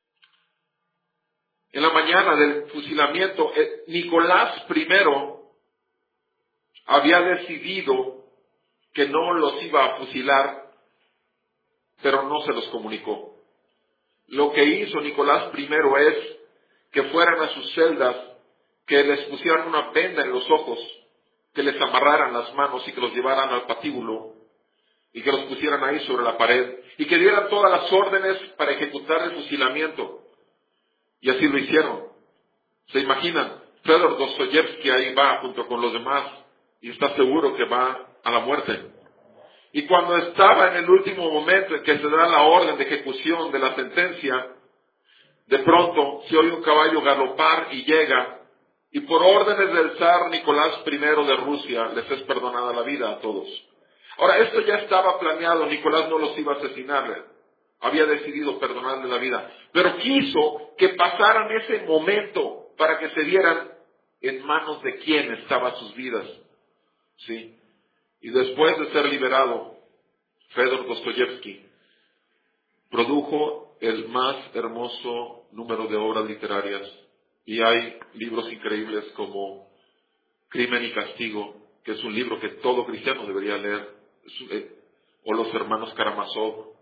[SPEAKER 2] En la mañana del fusilamiento, eh, Nicolás primero había decidido que no los iba a fusilar, pero no se los comunicó. Lo que hizo Nicolás primero es que fueran a sus celdas, que les pusieran una venda en los ojos, que les amarraran las manos y que los llevaran al patíbulo y que los pusieran ahí sobre la pared y que dieran todas las órdenes para ejecutar el fusilamiento. Y así lo hicieron. ¿Se imaginan? Fedor Dostoyevsky ahí va junto con los demás y está seguro que va a la muerte. Y cuando estaba en el último momento en que se da la orden de ejecución de la sentencia, de pronto se oye un caballo galopar y llega, y por órdenes del zar Nicolás primero de Rusia les es perdonada la vida a todos. Ahora, esto ya estaba planeado, Nicolás no los iba a asesinar, había decidido perdonarle la vida, pero quiso que pasaran ese momento para que se vieran en manos de quién estaban sus vidas. ¿Sí? Y después de ser liberado, Fedor Dostoyevsky produjo el más hermoso número de obras literarias. Y hay libros increíbles como Crimen y Castigo, que es un libro que todo cristiano debería leer, o Los Hermanos Karamazov.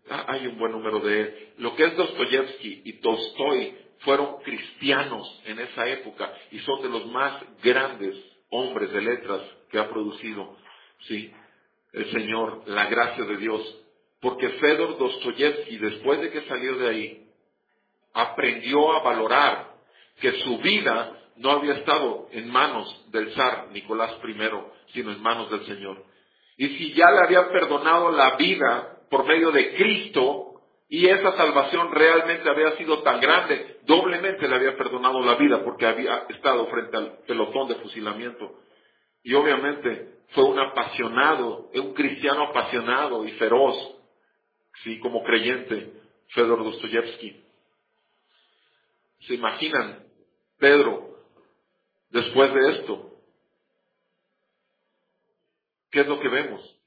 [SPEAKER 2] Ah, hay un buen número de él. Lo que es Dostoyevsky y Tolstoy fueron cristianos en esa época y son de los más grandes hombres de letras que ha producido, sí, el Señor, la gracia de Dios. Porque Fedor Dostoyevsky, después de que salió de ahí, aprendió a valorar que su vida no había estado en manos del zar Nicolás primero, sino en manos del Señor. Y si ya le había perdonado la vida por medio de Cristo, y esa salvación realmente había sido tan grande, doblemente le había perdonado la vida porque había estado frente al pelotón de fusilamiento. Y obviamente fue un apasionado, un cristiano apasionado y feroz, sí, como creyente, Fedor Dostoyevsky. ¿Se imaginan Pedro después de esto? ¿Qué es lo que vemos?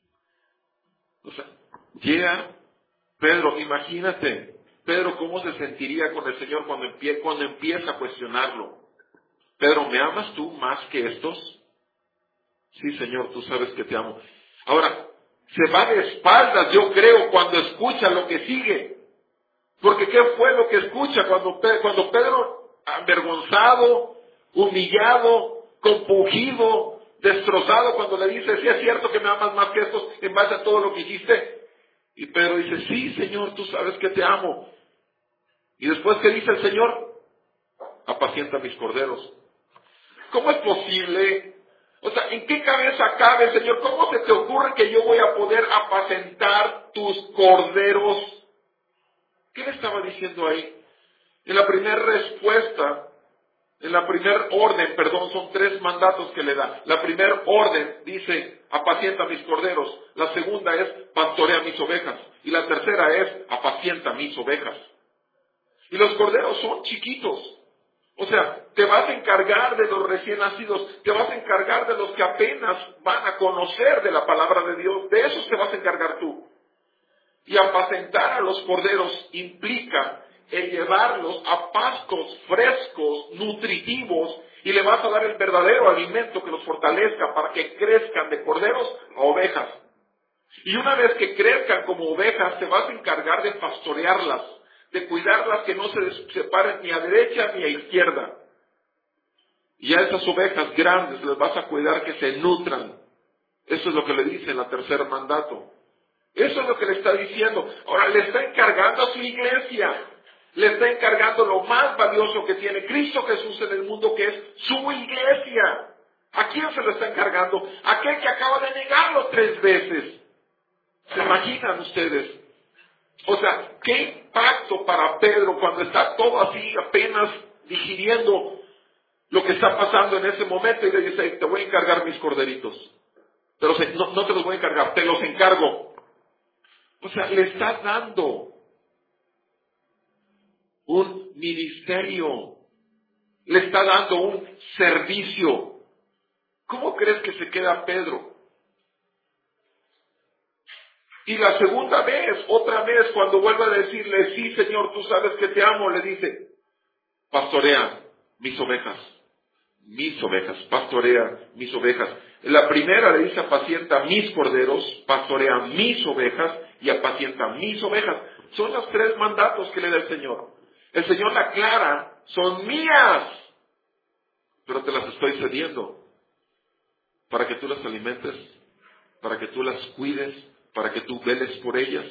[SPEAKER 2] O sea, llega Pedro, imagínate, Pedro, ¿cómo se sentiría con el Señor cuando, empie- cuando empieza a cuestionarlo? Pedro, ¿me amas tú más que estos? Sí, Señor, tú sabes que te amo. Ahora, se va de espaldas, yo creo, cuando escucha lo que sigue. Porque ¿qué fue lo que escucha cuando, Pe- cuando Pedro, avergonzado, humillado, compungido, destrozado, cuando le dice, sí es cierto que me amas más que estos en base a todo lo que hiciste? Y Pedro dice, sí, Señor, tú sabes que te amo. Y después, ¿qué dice el Señor? Apacienta mis corderos. ¿Cómo es posible? O sea, ¿en qué cabeza cabe, Señor? ¿Cómo se te ocurre que yo voy a poder apacentar tus corderos? ¿Qué le estaba diciendo ahí? En la primera respuesta, en la primera orden, perdón, son tres mandatos que le da. La primera orden dice, apacienta mis corderos. La segunda es, pastorea mis ovejas. Y la tercera es, apacienta mis ovejas. Y los corderos son chiquitos. O sea, te vas a encargar de los recién nacidos, te vas a encargar de los que apenas van a conocer de la palabra de Dios, de esos te vas a encargar tú. Y apacentar a los corderos implica el llevarlos a pastos frescos, nutritivos, y le vas a dar el verdadero alimento que los fortalezca para que crezcan de corderos a ovejas. Y una vez que crezcan como ovejas, te vas a encargar de pastorearlas, de cuidarlas que no se separen ni a derecha ni a izquierda. Y a esas ovejas grandes les vas a cuidar que se nutran. Eso es lo que le dice en la tercer mandato. Eso es lo que le está diciendo. Ahora, le está encargando a su iglesia. Le está encargando lo más valioso que tiene Cristo Jesús en el mundo, que es su iglesia. ¿A quién se lo está encargando? Aquel que acaba de negarlo tres veces. ¿Se imaginan ustedes? O sea, qué impacto para Pedro cuando está todo así apenas digiriendo lo que está pasando en ese momento y le dice, te voy a encargar mis corderitos. Pero no, no te los voy a encargar, te los encargo. O sea, le está dando un ministerio, le está dando un servicio. ¿Cómo crees que se queda Pedro? Y la segunda vez, otra vez, cuando vuelve a decirle, sí, Señor, tú sabes que te amo, le dice, pastorea mis ovejas, mis ovejas, pastorea mis ovejas. En la primera le dice, apacienta mis corderos, pastorea mis ovejas y apacienta mis ovejas. Son los tres mandatos que le da el Señor. El Señor la aclara, son mías, pero te las estoy cediendo para que tú las alimentes, para que tú las cuides, para que tú veles por ellas.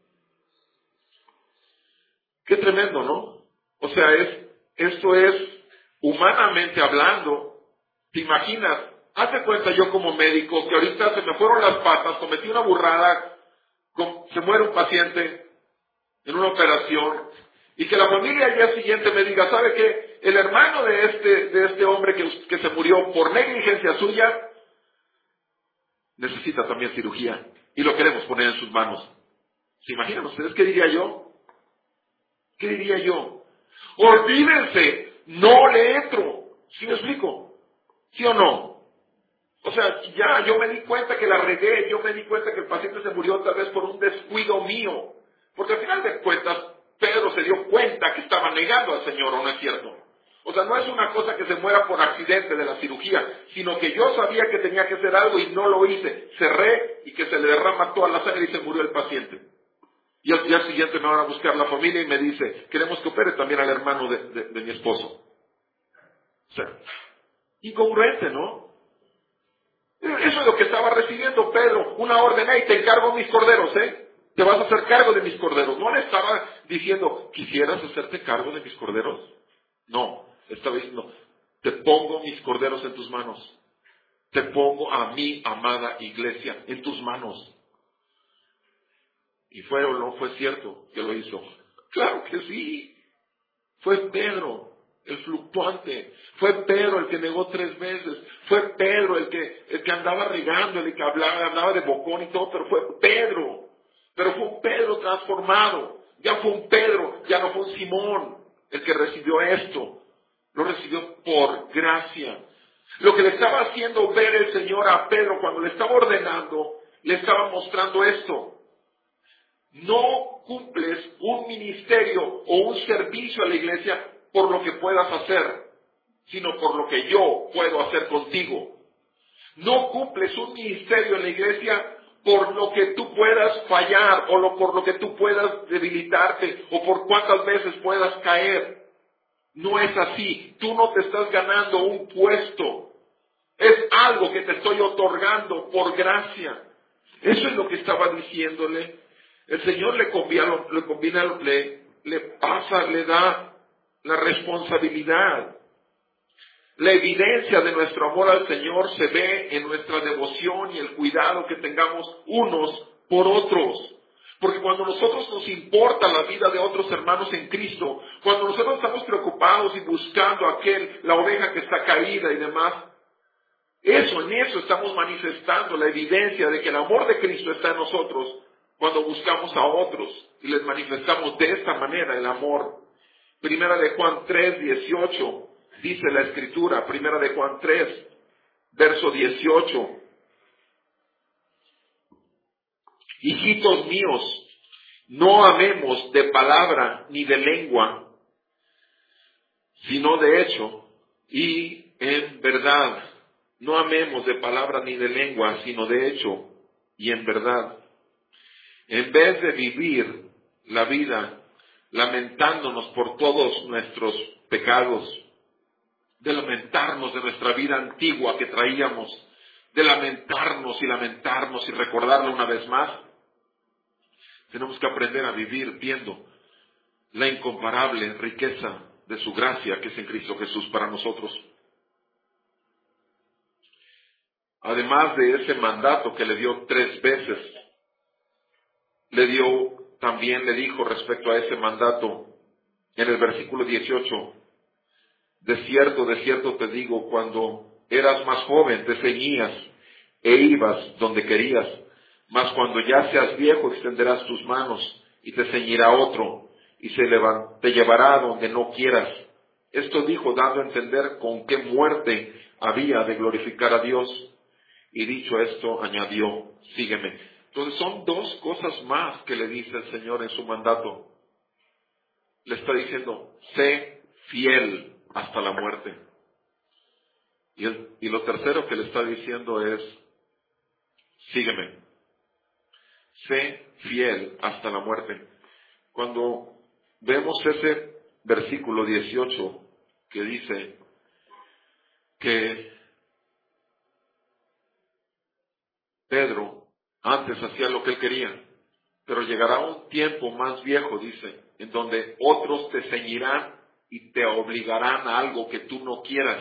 [SPEAKER 2] Qué tremendo, ¿no? O sea, es, esto es, humanamente hablando, ¿te imaginas? Hazte cuenta yo como médico que ahorita se me fueron las patas, cometí una burrada, con, se muere un paciente en una operación, y que la familia al día siguiente me diga, ¿sabe qué? El hermano de este, de este hombre que, que se murió por negligencia suya, necesita también cirugía, y lo queremos poner en sus manos. ¿Se imaginan ustedes qué diría yo? ¿Qué diría yo? Olvídense, no le entro. ¿Sí me explico? ¿Sí o no? O sea, ya yo me di cuenta que la regué, yo me di cuenta que el paciente se murió tal vez por un descuido mío. Porque al final de cuentas, Pedro se dio cuenta que estaba negando al Señor, ¿o no es cierto? O sea, no es una cosa que se muera por accidente de la cirugía, sino que yo sabía que tenía que hacer algo y no lo hice. Cerré y que se le derrama toda la sangre y se murió el paciente. Y al día siguiente me van a buscar la familia y me dice, queremos que opere también al hermano de, de, de mi esposo. O sea, incongruente, ¿no? Eso es lo que estaba recibiendo Pedro, una orden, hey, te encargo mis corderos, ¿eh? Te vas a hacer cargo de mis corderos. No le estaba diciendo, ¿quisieras hacerte cargo de mis corderos? No, estaba diciendo, te pongo mis corderos en tus manos. Te pongo a mi amada iglesia en tus manos. ¿Y fue o no fue cierto que lo hizo? Claro que sí. Fue Pedro, el fluctuante. Fue Pedro el que negó tres veces. Fue Pedro el que, el que andaba regando, el que hablaba, hablaba de bocón y todo, pero fue Pedro. Pero fue un Pedro transformado. Ya fue un Pedro, ya no fue un Simón el que recibió esto. Lo recibió por gracia. Lo que le estaba haciendo ver el Señor a Pedro cuando le estaba ordenando, le estaba mostrando esto. No cumples un ministerio o un servicio a la iglesia por lo que puedas hacer, sino por lo que yo puedo hacer contigo. No cumples un ministerio en la iglesia por lo que tú puedas fallar o lo, por lo que tú puedas debilitarte o por cuántas veces puedas caer. No es así. Tú no te estás ganando un puesto. Es algo que te estoy otorgando por gracia. Eso es lo que estaba diciéndole. El Señor le combina, le, combina, le, le pasa, le da la responsabilidad. La evidencia de nuestro amor al Señor se ve en nuestra devoción y el cuidado que tengamos unos por otros. Porque cuando nosotros nos importa la vida de otros hermanos en Cristo, cuando nosotros estamos preocupados y buscando a aquel, la oveja que está caída y demás, eso, en eso estamos manifestando la evidencia de que el amor de Cristo está en nosotros cuando buscamos a otros y les manifestamos de esta manera el amor. Primera de Juan tres, dieciocho, dice la Escritura, Primera de Juan tres, verso dieciocho. Hijitos míos, no amemos de palabra ni de lengua, sino de hecho y en verdad. No amemos de palabra ni de lengua, sino de hecho y en verdad. En vez de vivir la vida lamentándonos por todos nuestros pecados, de lamentarnos de nuestra vida antigua que traíamos, de lamentarnos y lamentarnos y recordarla una vez más, tenemos que aprender a vivir viendo la incomparable riqueza de su gracia que es en Cristo Jesús para nosotros. Además de ese mandato que le dio tres veces, le dio, también le dijo respecto a ese mandato, en el versículo dieciocho, de cierto, de cierto te digo, cuando eras más joven te ceñías e ibas donde querías, mas cuando ya seas viejo extenderás tus manos y te ceñirá otro y se levant- te llevará a donde no quieras. Esto dijo dando a entender con qué muerte había de glorificar a Dios. Y dicho esto, añadió, sígueme. Entonces son dos cosas más que le dice el Señor en su mandato. Le está diciendo, sé fiel hasta la muerte. Y, el, y lo tercero que le está diciendo es, sígueme. Sé fiel hasta la muerte. Cuando vemos ese versículo dieciocho que dice que Pedro antes hacía lo que él quería, pero llegará un tiempo más viejo, dice, en donde otros te ceñirán y te obligarán a algo que tú no quieras.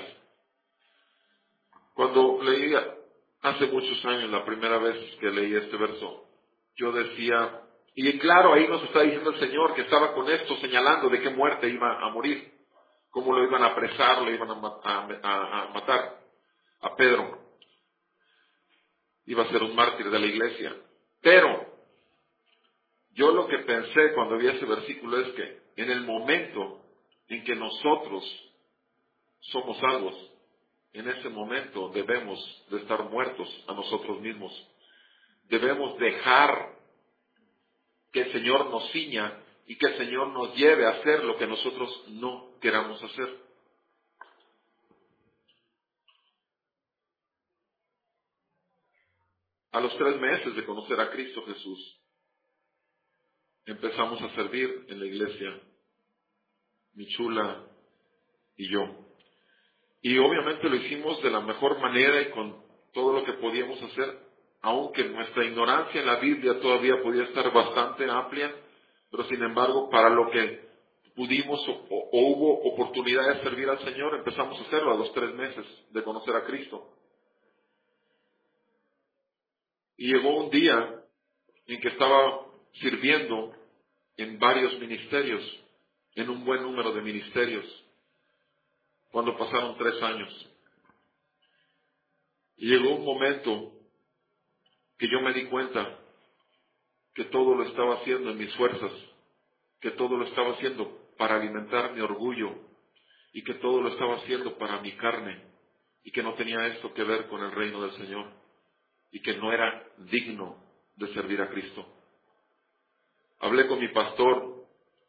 [SPEAKER 2] Cuando leí hace muchos años, la primera vez que leí este verso, yo decía, y claro, ahí nos está diciendo el Señor que estaba con esto señalando de qué muerte iba a morir, cómo lo iban a apresar, lo iban a, a, a, a matar a Pedro. Iba a ser un mártir de la iglesia. Pero yo lo que pensé cuando vi ese versículo es que en el momento en que nosotros somos salvos, en ese momento debemos de estar muertos a nosotros mismos. Debemos dejar que el Señor nos ciña y que el Señor nos lleve a hacer lo que nosotros no queramos hacer. A los tres meses de conocer a Cristo Jesús, empezamos a servir en la iglesia, mi chula y yo. Y obviamente lo hicimos de la mejor manera y con todo lo que podíamos hacer, aunque nuestra ignorancia en la Biblia todavía podía estar bastante amplia, pero sin embargo, para lo que pudimos o, o, o hubo oportunidad de servir al Señor, empezamos a hacerlo a los tres meses de conocer a Cristo. Y llegó un día en que estaba sirviendo en varios ministerios, en un buen número de ministerios, cuando pasaron tres años. Y llegó un momento que yo me di cuenta que todo lo estaba haciendo en mis fuerzas, que todo lo estaba haciendo para alimentar mi orgullo y que todo lo estaba haciendo para mi carne y que no tenía esto que ver con el reino del Señor y que no era digno de servir a Cristo. Hablé con mi pastor.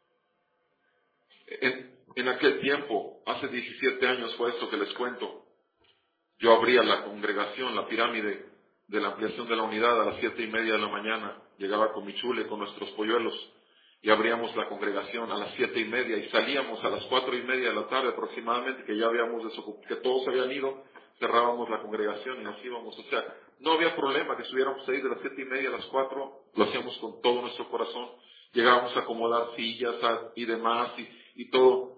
[SPEAKER 2] En, en aquel tiempo, hace diecisiete años fue esto que les cuento. Yo abría la congregación, la pirámide de la ampliación de la unidad a las siete y media de la mañana. Llegaba con mi chule, con nuestros polluelos, y abríamos la congregación a las siete y media y salíamos a las cuatro y media de la tarde aproximadamente, que ya habíamos desocupado, que todos se habían ido, cerrábamos la congregación y nos íbamos. O sea, no había problema que estuviéramos ahí de las siete y media a las cuatro, lo hacíamos con todo nuestro corazón. Llegábamos a acomodar sillas y demás y, y todo,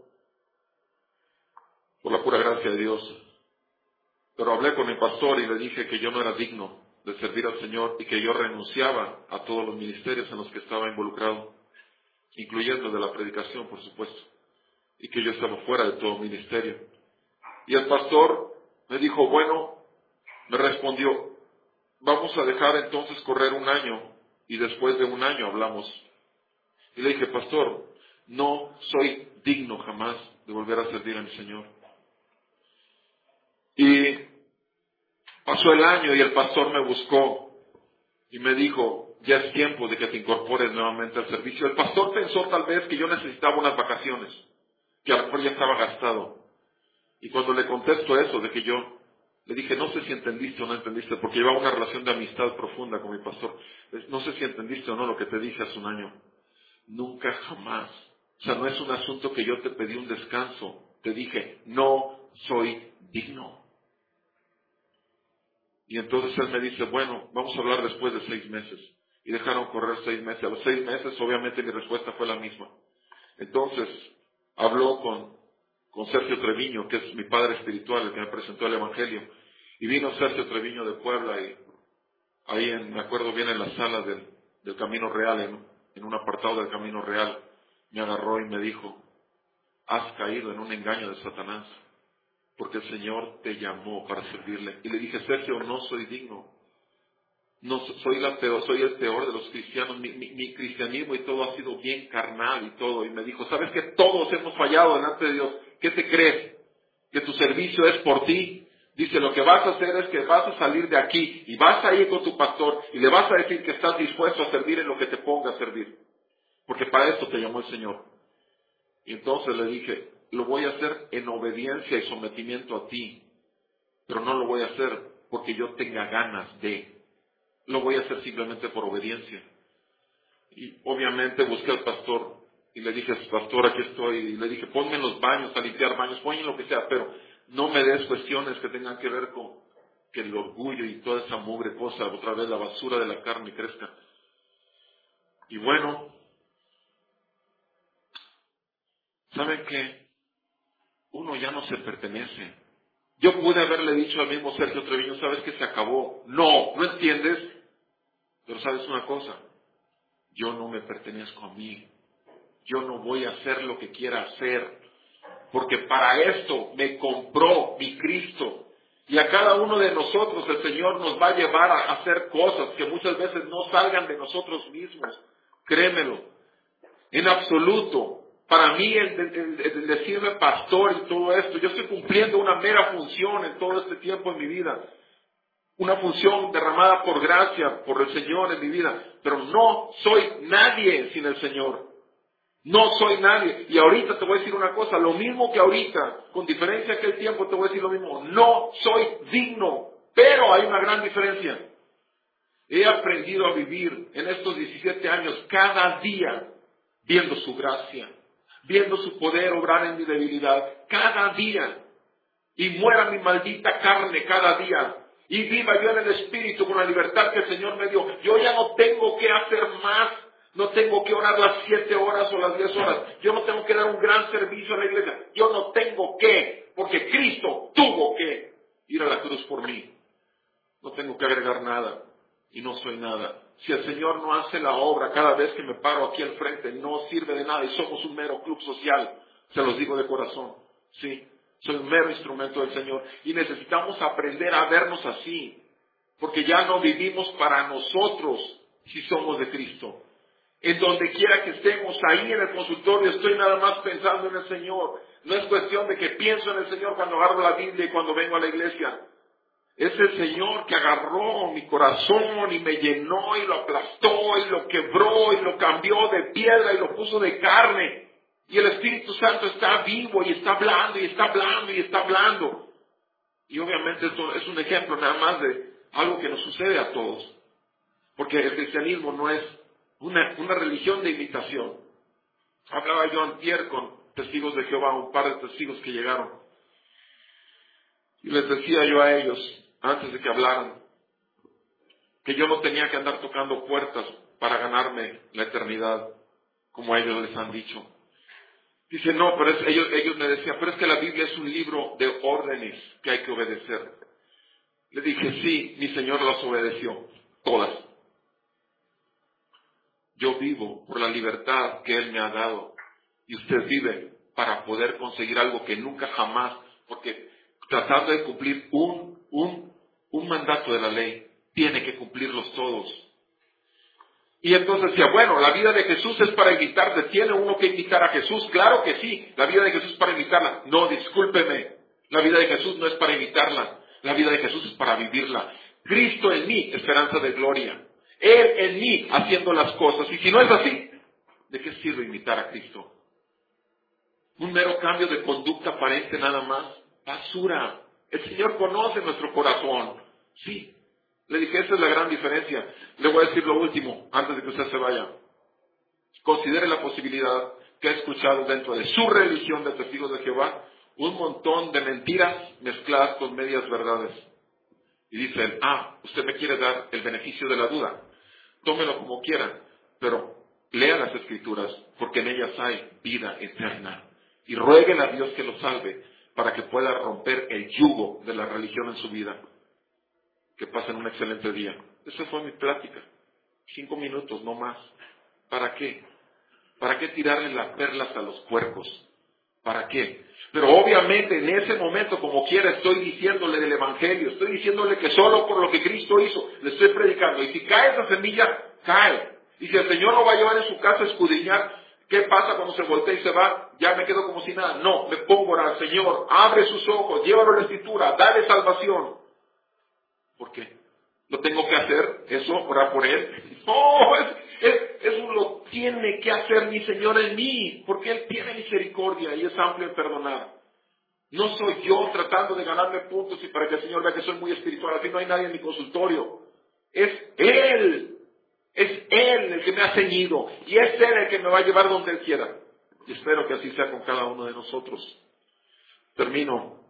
[SPEAKER 2] por la pura gracia de Dios. Pero hablé con mi pastor y le dije que yo no era digno de servir al Señor y que yo renunciaba a todos los ministerios en los que estaba involucrado, incluyendo el de la predicación, por supuesto, y que yo estaba fuera de todo ministerio. Y el pastor me dijo, bueno, me respondió, vamos a dejar entonces correr un año y después de un año hablamos. Y le dije, pastor, no soy digno jamás de volver a servir a mi Señor. Y pasó el año y el pastor me buscó y me dijo, ya es tiempo de que te incorpores nuevamente al servicio. El pastor pensó tal vez que yo necesitaba unas vacaciones, que a lo mejor ya estaba gastado. Y cuando le contesto eso, de que yo le dije, no sé si entendiste o no entendiste, porque llevaba una relación de amistad profunda con mi pastor. No sé si entendiste o no lo que te dije hace un año. Nunca jamás. O sea, no es un asunto que yo te pedí un descanso. Te dije, no soy digno. Y entonces él me dice, bueno, vamos a hablar después de seis meses. Y dejaron correr seis meses. A los seis meses, obviamente, mi respuesta fue la misma. Entonces, habló con, con Sergio Treviño, que es mi padre espiritual, el que me presentó el Evangelio. Y vino Sergio Treviño de Puebla, y ahí, en, me acuerdo bien, en la sala del, del Camino Real, en, en un apartado del Camino Real, me agarró y me dijo, has caído en un engaño de Satanás, porque el Señor te llamó para servirle. Y le dije, Sergio, no soy digno. No soy la peor, soy el peor de los cristianos. Mi, mi, mi cristianismo y todo ha sido bien carnal y todo. Y me dijo, ¿sabes que todos hemos fallado delante de Dios? ¿Qué te crees? ¿Que tu servicio es por ti? Dice, lo que vas a hacer es que vas a salir de aquí y vas a ir con tu pastor y le vas a decir que estás dispuesto a servir en lo que te ponga a servir. Porque para esto te llamó el Señor. Y entonces le dije, lo voy a hacer en obediencia y sometimiento a ti, pero no lo voy a hacer porque yo tenga ganas de, lo voy a hacer simplemente por obediencia. Y obviamente busqué al pastor y le dije, pastor, aquí estoy, y le dije, ponme en los baños, a limpiar baños, ponme en lo que sea, pero no me des cuestiones que tengan que ver con que el orgullo y toda esa mugre cosa, otra vez la basura de la carne crezca. Y bueno, ¿saben qué? Uno ya no se pertenece. Yo pude haberle dicho al mismo Sergio Treviño, ¿sabes que se acabó? No, ¿no entiendes? Pero ¿sabes una cosa? Yo no me pertenezco a mí. Yo no voy a hacer lo que quiera hacer. Porque para esto me compró mi Cristo. Y a cada uno de nosotros el Señor nos va a llevar a hacer cosas que muchas veces no salgan de nosotros mismos. Créemelo. En absoluto. Para mí el, el, el, el decirme pastor y todo esto, yo estoy cumpliendo una mera función en todo este tiempo en mi vida. Una función derramada por gracia, por el Señor en mi vida. Pero no soy nadie sin el Señor. No soy nadie. Y ahorita te voy a decir una cosa, lo mismo que ahorita, con diferencia que el tiempo te voy a decir lo mismo. No soy digno, pero hay una gran diferencia. He aprendido a vivir en estos diecisiete años cada día viendo su gracia, viendo su poder obrar en mi debilidad, cada día. Y muera mi maldita carne cada día. Y viva yo en el Espíritu con la libertad que el Señor me dio. Yo ya no tengo que hacer más. No tengo que orar las siete horas o las diez horas. Yo no tengo que dar un gran servicio a la iglesia. Yo no tengo que, porque Cristo tuvo que ir a la cruz por mí. No tengo que agregar nada. Y no soy nada. Si el Señor no hace la obra cada vez que me paro aquí al frente, no sirve de nada y somos un mero club social. Se los digo de corazón. Sí. Soy un mero instrumento del Señor. Y necesitamos aprender a vernos así. Porque ya no vivimos para nosotros si somos de Cristo. En donde quiera que estemos, ahí en el consultorio, estoy nada más pensando en el Señor. No es cuestión de que pienso en el Señor cuando agarro la Biblia y cuando vengo a la iglesia. Es el Señor que agarró mi corazón y me llenó y lo aplastó y lo quebró y lo cambió de piedra y lo puso de carne. Y el Espíritu Santo está vivo y está hablando y está hablando y está hablando. Y obviamente esto es un ejemplo nada más de algo que nos sucede a todos. Porque el cristianismo no es una, una religión de imitación. Hablaba yo antier con testigos de Jehová, un par de testigos que llegaron. Y les decía yo a ellos, antes de que hablaran, que yo no tenía que andar tocando puertas para ganarme la eternidad, como a ellos les han dicho. Dice, no, pero es, ellos, ellos me decían, pero es que la Biblia es un libro de órdenes que hay que obedecer. Le dije, sí, mi Señor las obedeció, todas. Yo vivo por la libertad que Él me ha dado. Y usted vive para poder conseguir algo que nunca jamás, porque tratando de cumplir un, un, un mandato de la ley, tiene que cumplirlos todos. Y entonces decía, bueno, la vida de Jesús es para imitarse. ¿Tiene uno que imitar a Jesús? Claro que sí. La vida de Jesús es para imitarla. No, discúlpeme. La vida de Jesús no es para imitarla. La vida de Jesús es para vivirla. Cristo en mí, esperanza de gloria. Él en mí, haciendo las cosas. Y si no es así, ¿de qué sirve imitar a Cristo? Un mero cambio de conducta aparente nada más. Basura. El Señor conoce nuestro corazón. Sí. Le dije, esa es la gran diferencia. Le voy a decir lo último, antes de que usted se vaya. Considere la posibilidad que he escuchado dentro de su religión de testigos de Jehová, un montón de mentiras mezcladas con medias verdades. Y dicen, ah, usted me quiere dar el beneficio de la duda. Tómelo como quiera, pero lea las Escrituras, porque en ellas hay vida eterna. Y rueguen a Dios que lo salve, para que pueda romper el yugo de la religión en su vida. Que pasen un excelente día. Esa fue mi plática. Cinco minutos, no más. ¿Para qué? ¿Para qué tirarle las perlas a los puercos? ¿Para qué? Pero obviamente en ese momento, como quiera, estoy diciéndole del Evangelio. Estoy diciéndole que solo por lo que Cristo hizo, le estoy predicando. Y si cae esa semilla, cae. Y si el Señor lo va a llevar en su casa a escudriñar, ¿qué pasa cuando se voltea y se va? Ya me quedo como si nada. No, me pongo a orar. Señor, abre sus ojos, llévalo a la Escritura, dale salvación. ¿Por qué? ¿Lo tengo que hacer? ¿Eso? ¿Orar por Él? No, es, es, eso lo tiene que hacer mi Señor en mí, porque Él tiene misericordia y es amplio en perdonar. No soy yo tratando de ganarme puntos y para que el Señor vea que soy muy espiritual. Aquí no hay nadie en mi consultorio. Es Él. Es Él el que me ha ceñido. Y es Él el que me va a llevar donde Él quiera. Y espero que así sea con cada uno de nosotros. Termino.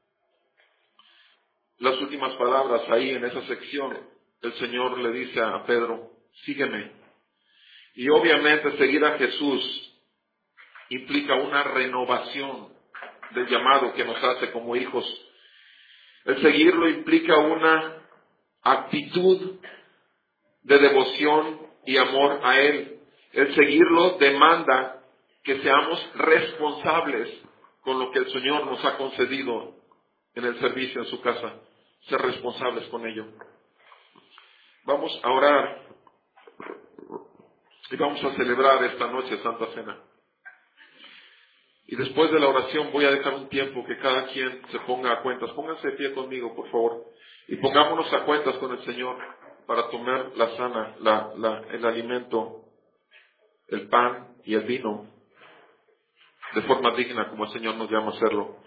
[SPEAKER 2] Las últimas palabras ahí en esa sección, el Señor le dice a Pedro, sígueme. Y obviamente seguir a Jesús implica una renovación del llamado que nos hace como hijos. El seguirlo implica una actitud de devoción y amor a Él. El seguirlo demanda que seamos responsables con lo que el Señor nos ha concedido en el servicio en su casa, ser responsables con ello. Vamos a orar y vamos a celebrar esta noche Santa Cena. Y después de la oración voy a dejar un tiempo que cada quien se ponga a cuentas. Pónganse de pie conmigo, por favor, y pongámonos a cuentas con el Señor para tomar la sana, la, la, el alimento, el pan y el vino de forma digna como el Señor nos llama a hacerlo.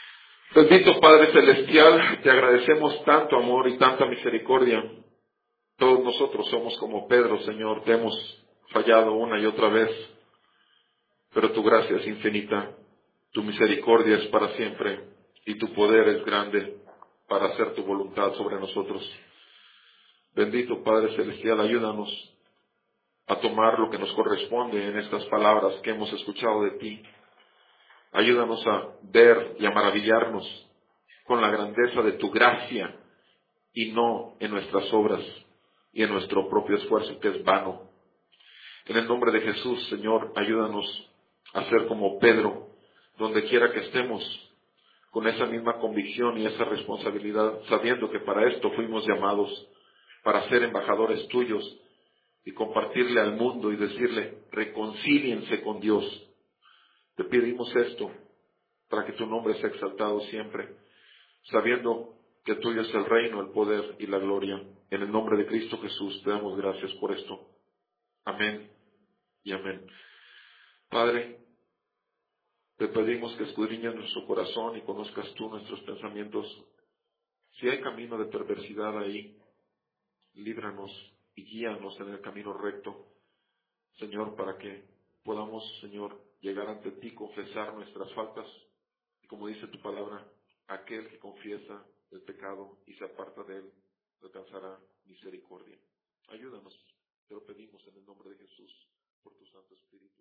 [SPEAKER 2] Bendito Padre Celestial, te agradecemos tanto amor y tanta misericordia. Todos nosotros somos como Pedro, Señor, te hemos fallado una y otra vez, pero tu gracia es infinita, tu misericordia es para siempre y tu poder es grande para hacer tu voluntad sobre nosotros. Bendito Padre Celestial, ayúdanos a tomar lo que nos corresponde en estas palabras que hemos escuchado de ti. Ayúdanos a ver y a maravillarnos con la grandeza de tu gracia y no en nuestras obras y en nuestro propio esfuerzo que es vano. En el nombre de Jesús, Señor, ayúdanos a ser como Pedro, donde quiera que estemos, con esa misma convicción y esa responsabilidad, sabiendo que para esto fuimos llamados, para ser embajadores tuyos y compartirle al mundo y decirle, reconcíliense con Dios. Te pedimos esto para que tu nombre sea exaltado siempre, sabiendo que tuyo es el reino, el poder y la gloria. En el nombre de Cristo Jesús te damos gracias por esto. Amén y amén. Padre, te pedimos que escudriñes nuestro corazón y conozcas tú nuestros pensamientos. Si hay camino de perversidad ahí, líbranos y guíanos en el camino recto, Señor, para que podamos, Señor, llegar ante ti, confesar nuestras faltas, y como dice tu palabra, aquel que confiesa el pecado y se aparta de él, alcanzará misericordia. Ayúdanos, te lo pedimos en el nombre de Jesús, por tu Santo Espíritu.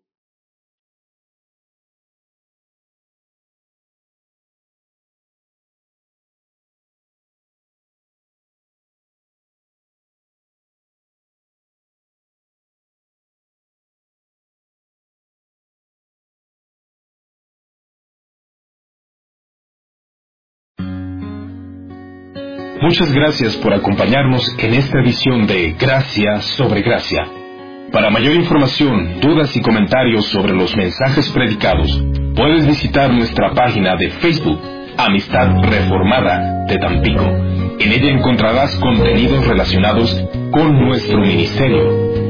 [SPEAKER 1] Muchas gracias por acompañarnos en esta edición de Gracia sobre Gracia. Para mayor información, dudas y comentarios sobre los mensajes predicados, puedes visitar nuestra página de Facebook, Amistad Reformada de Tampico. En ella encontrarás contenidos relacionados con nuestro ministerio.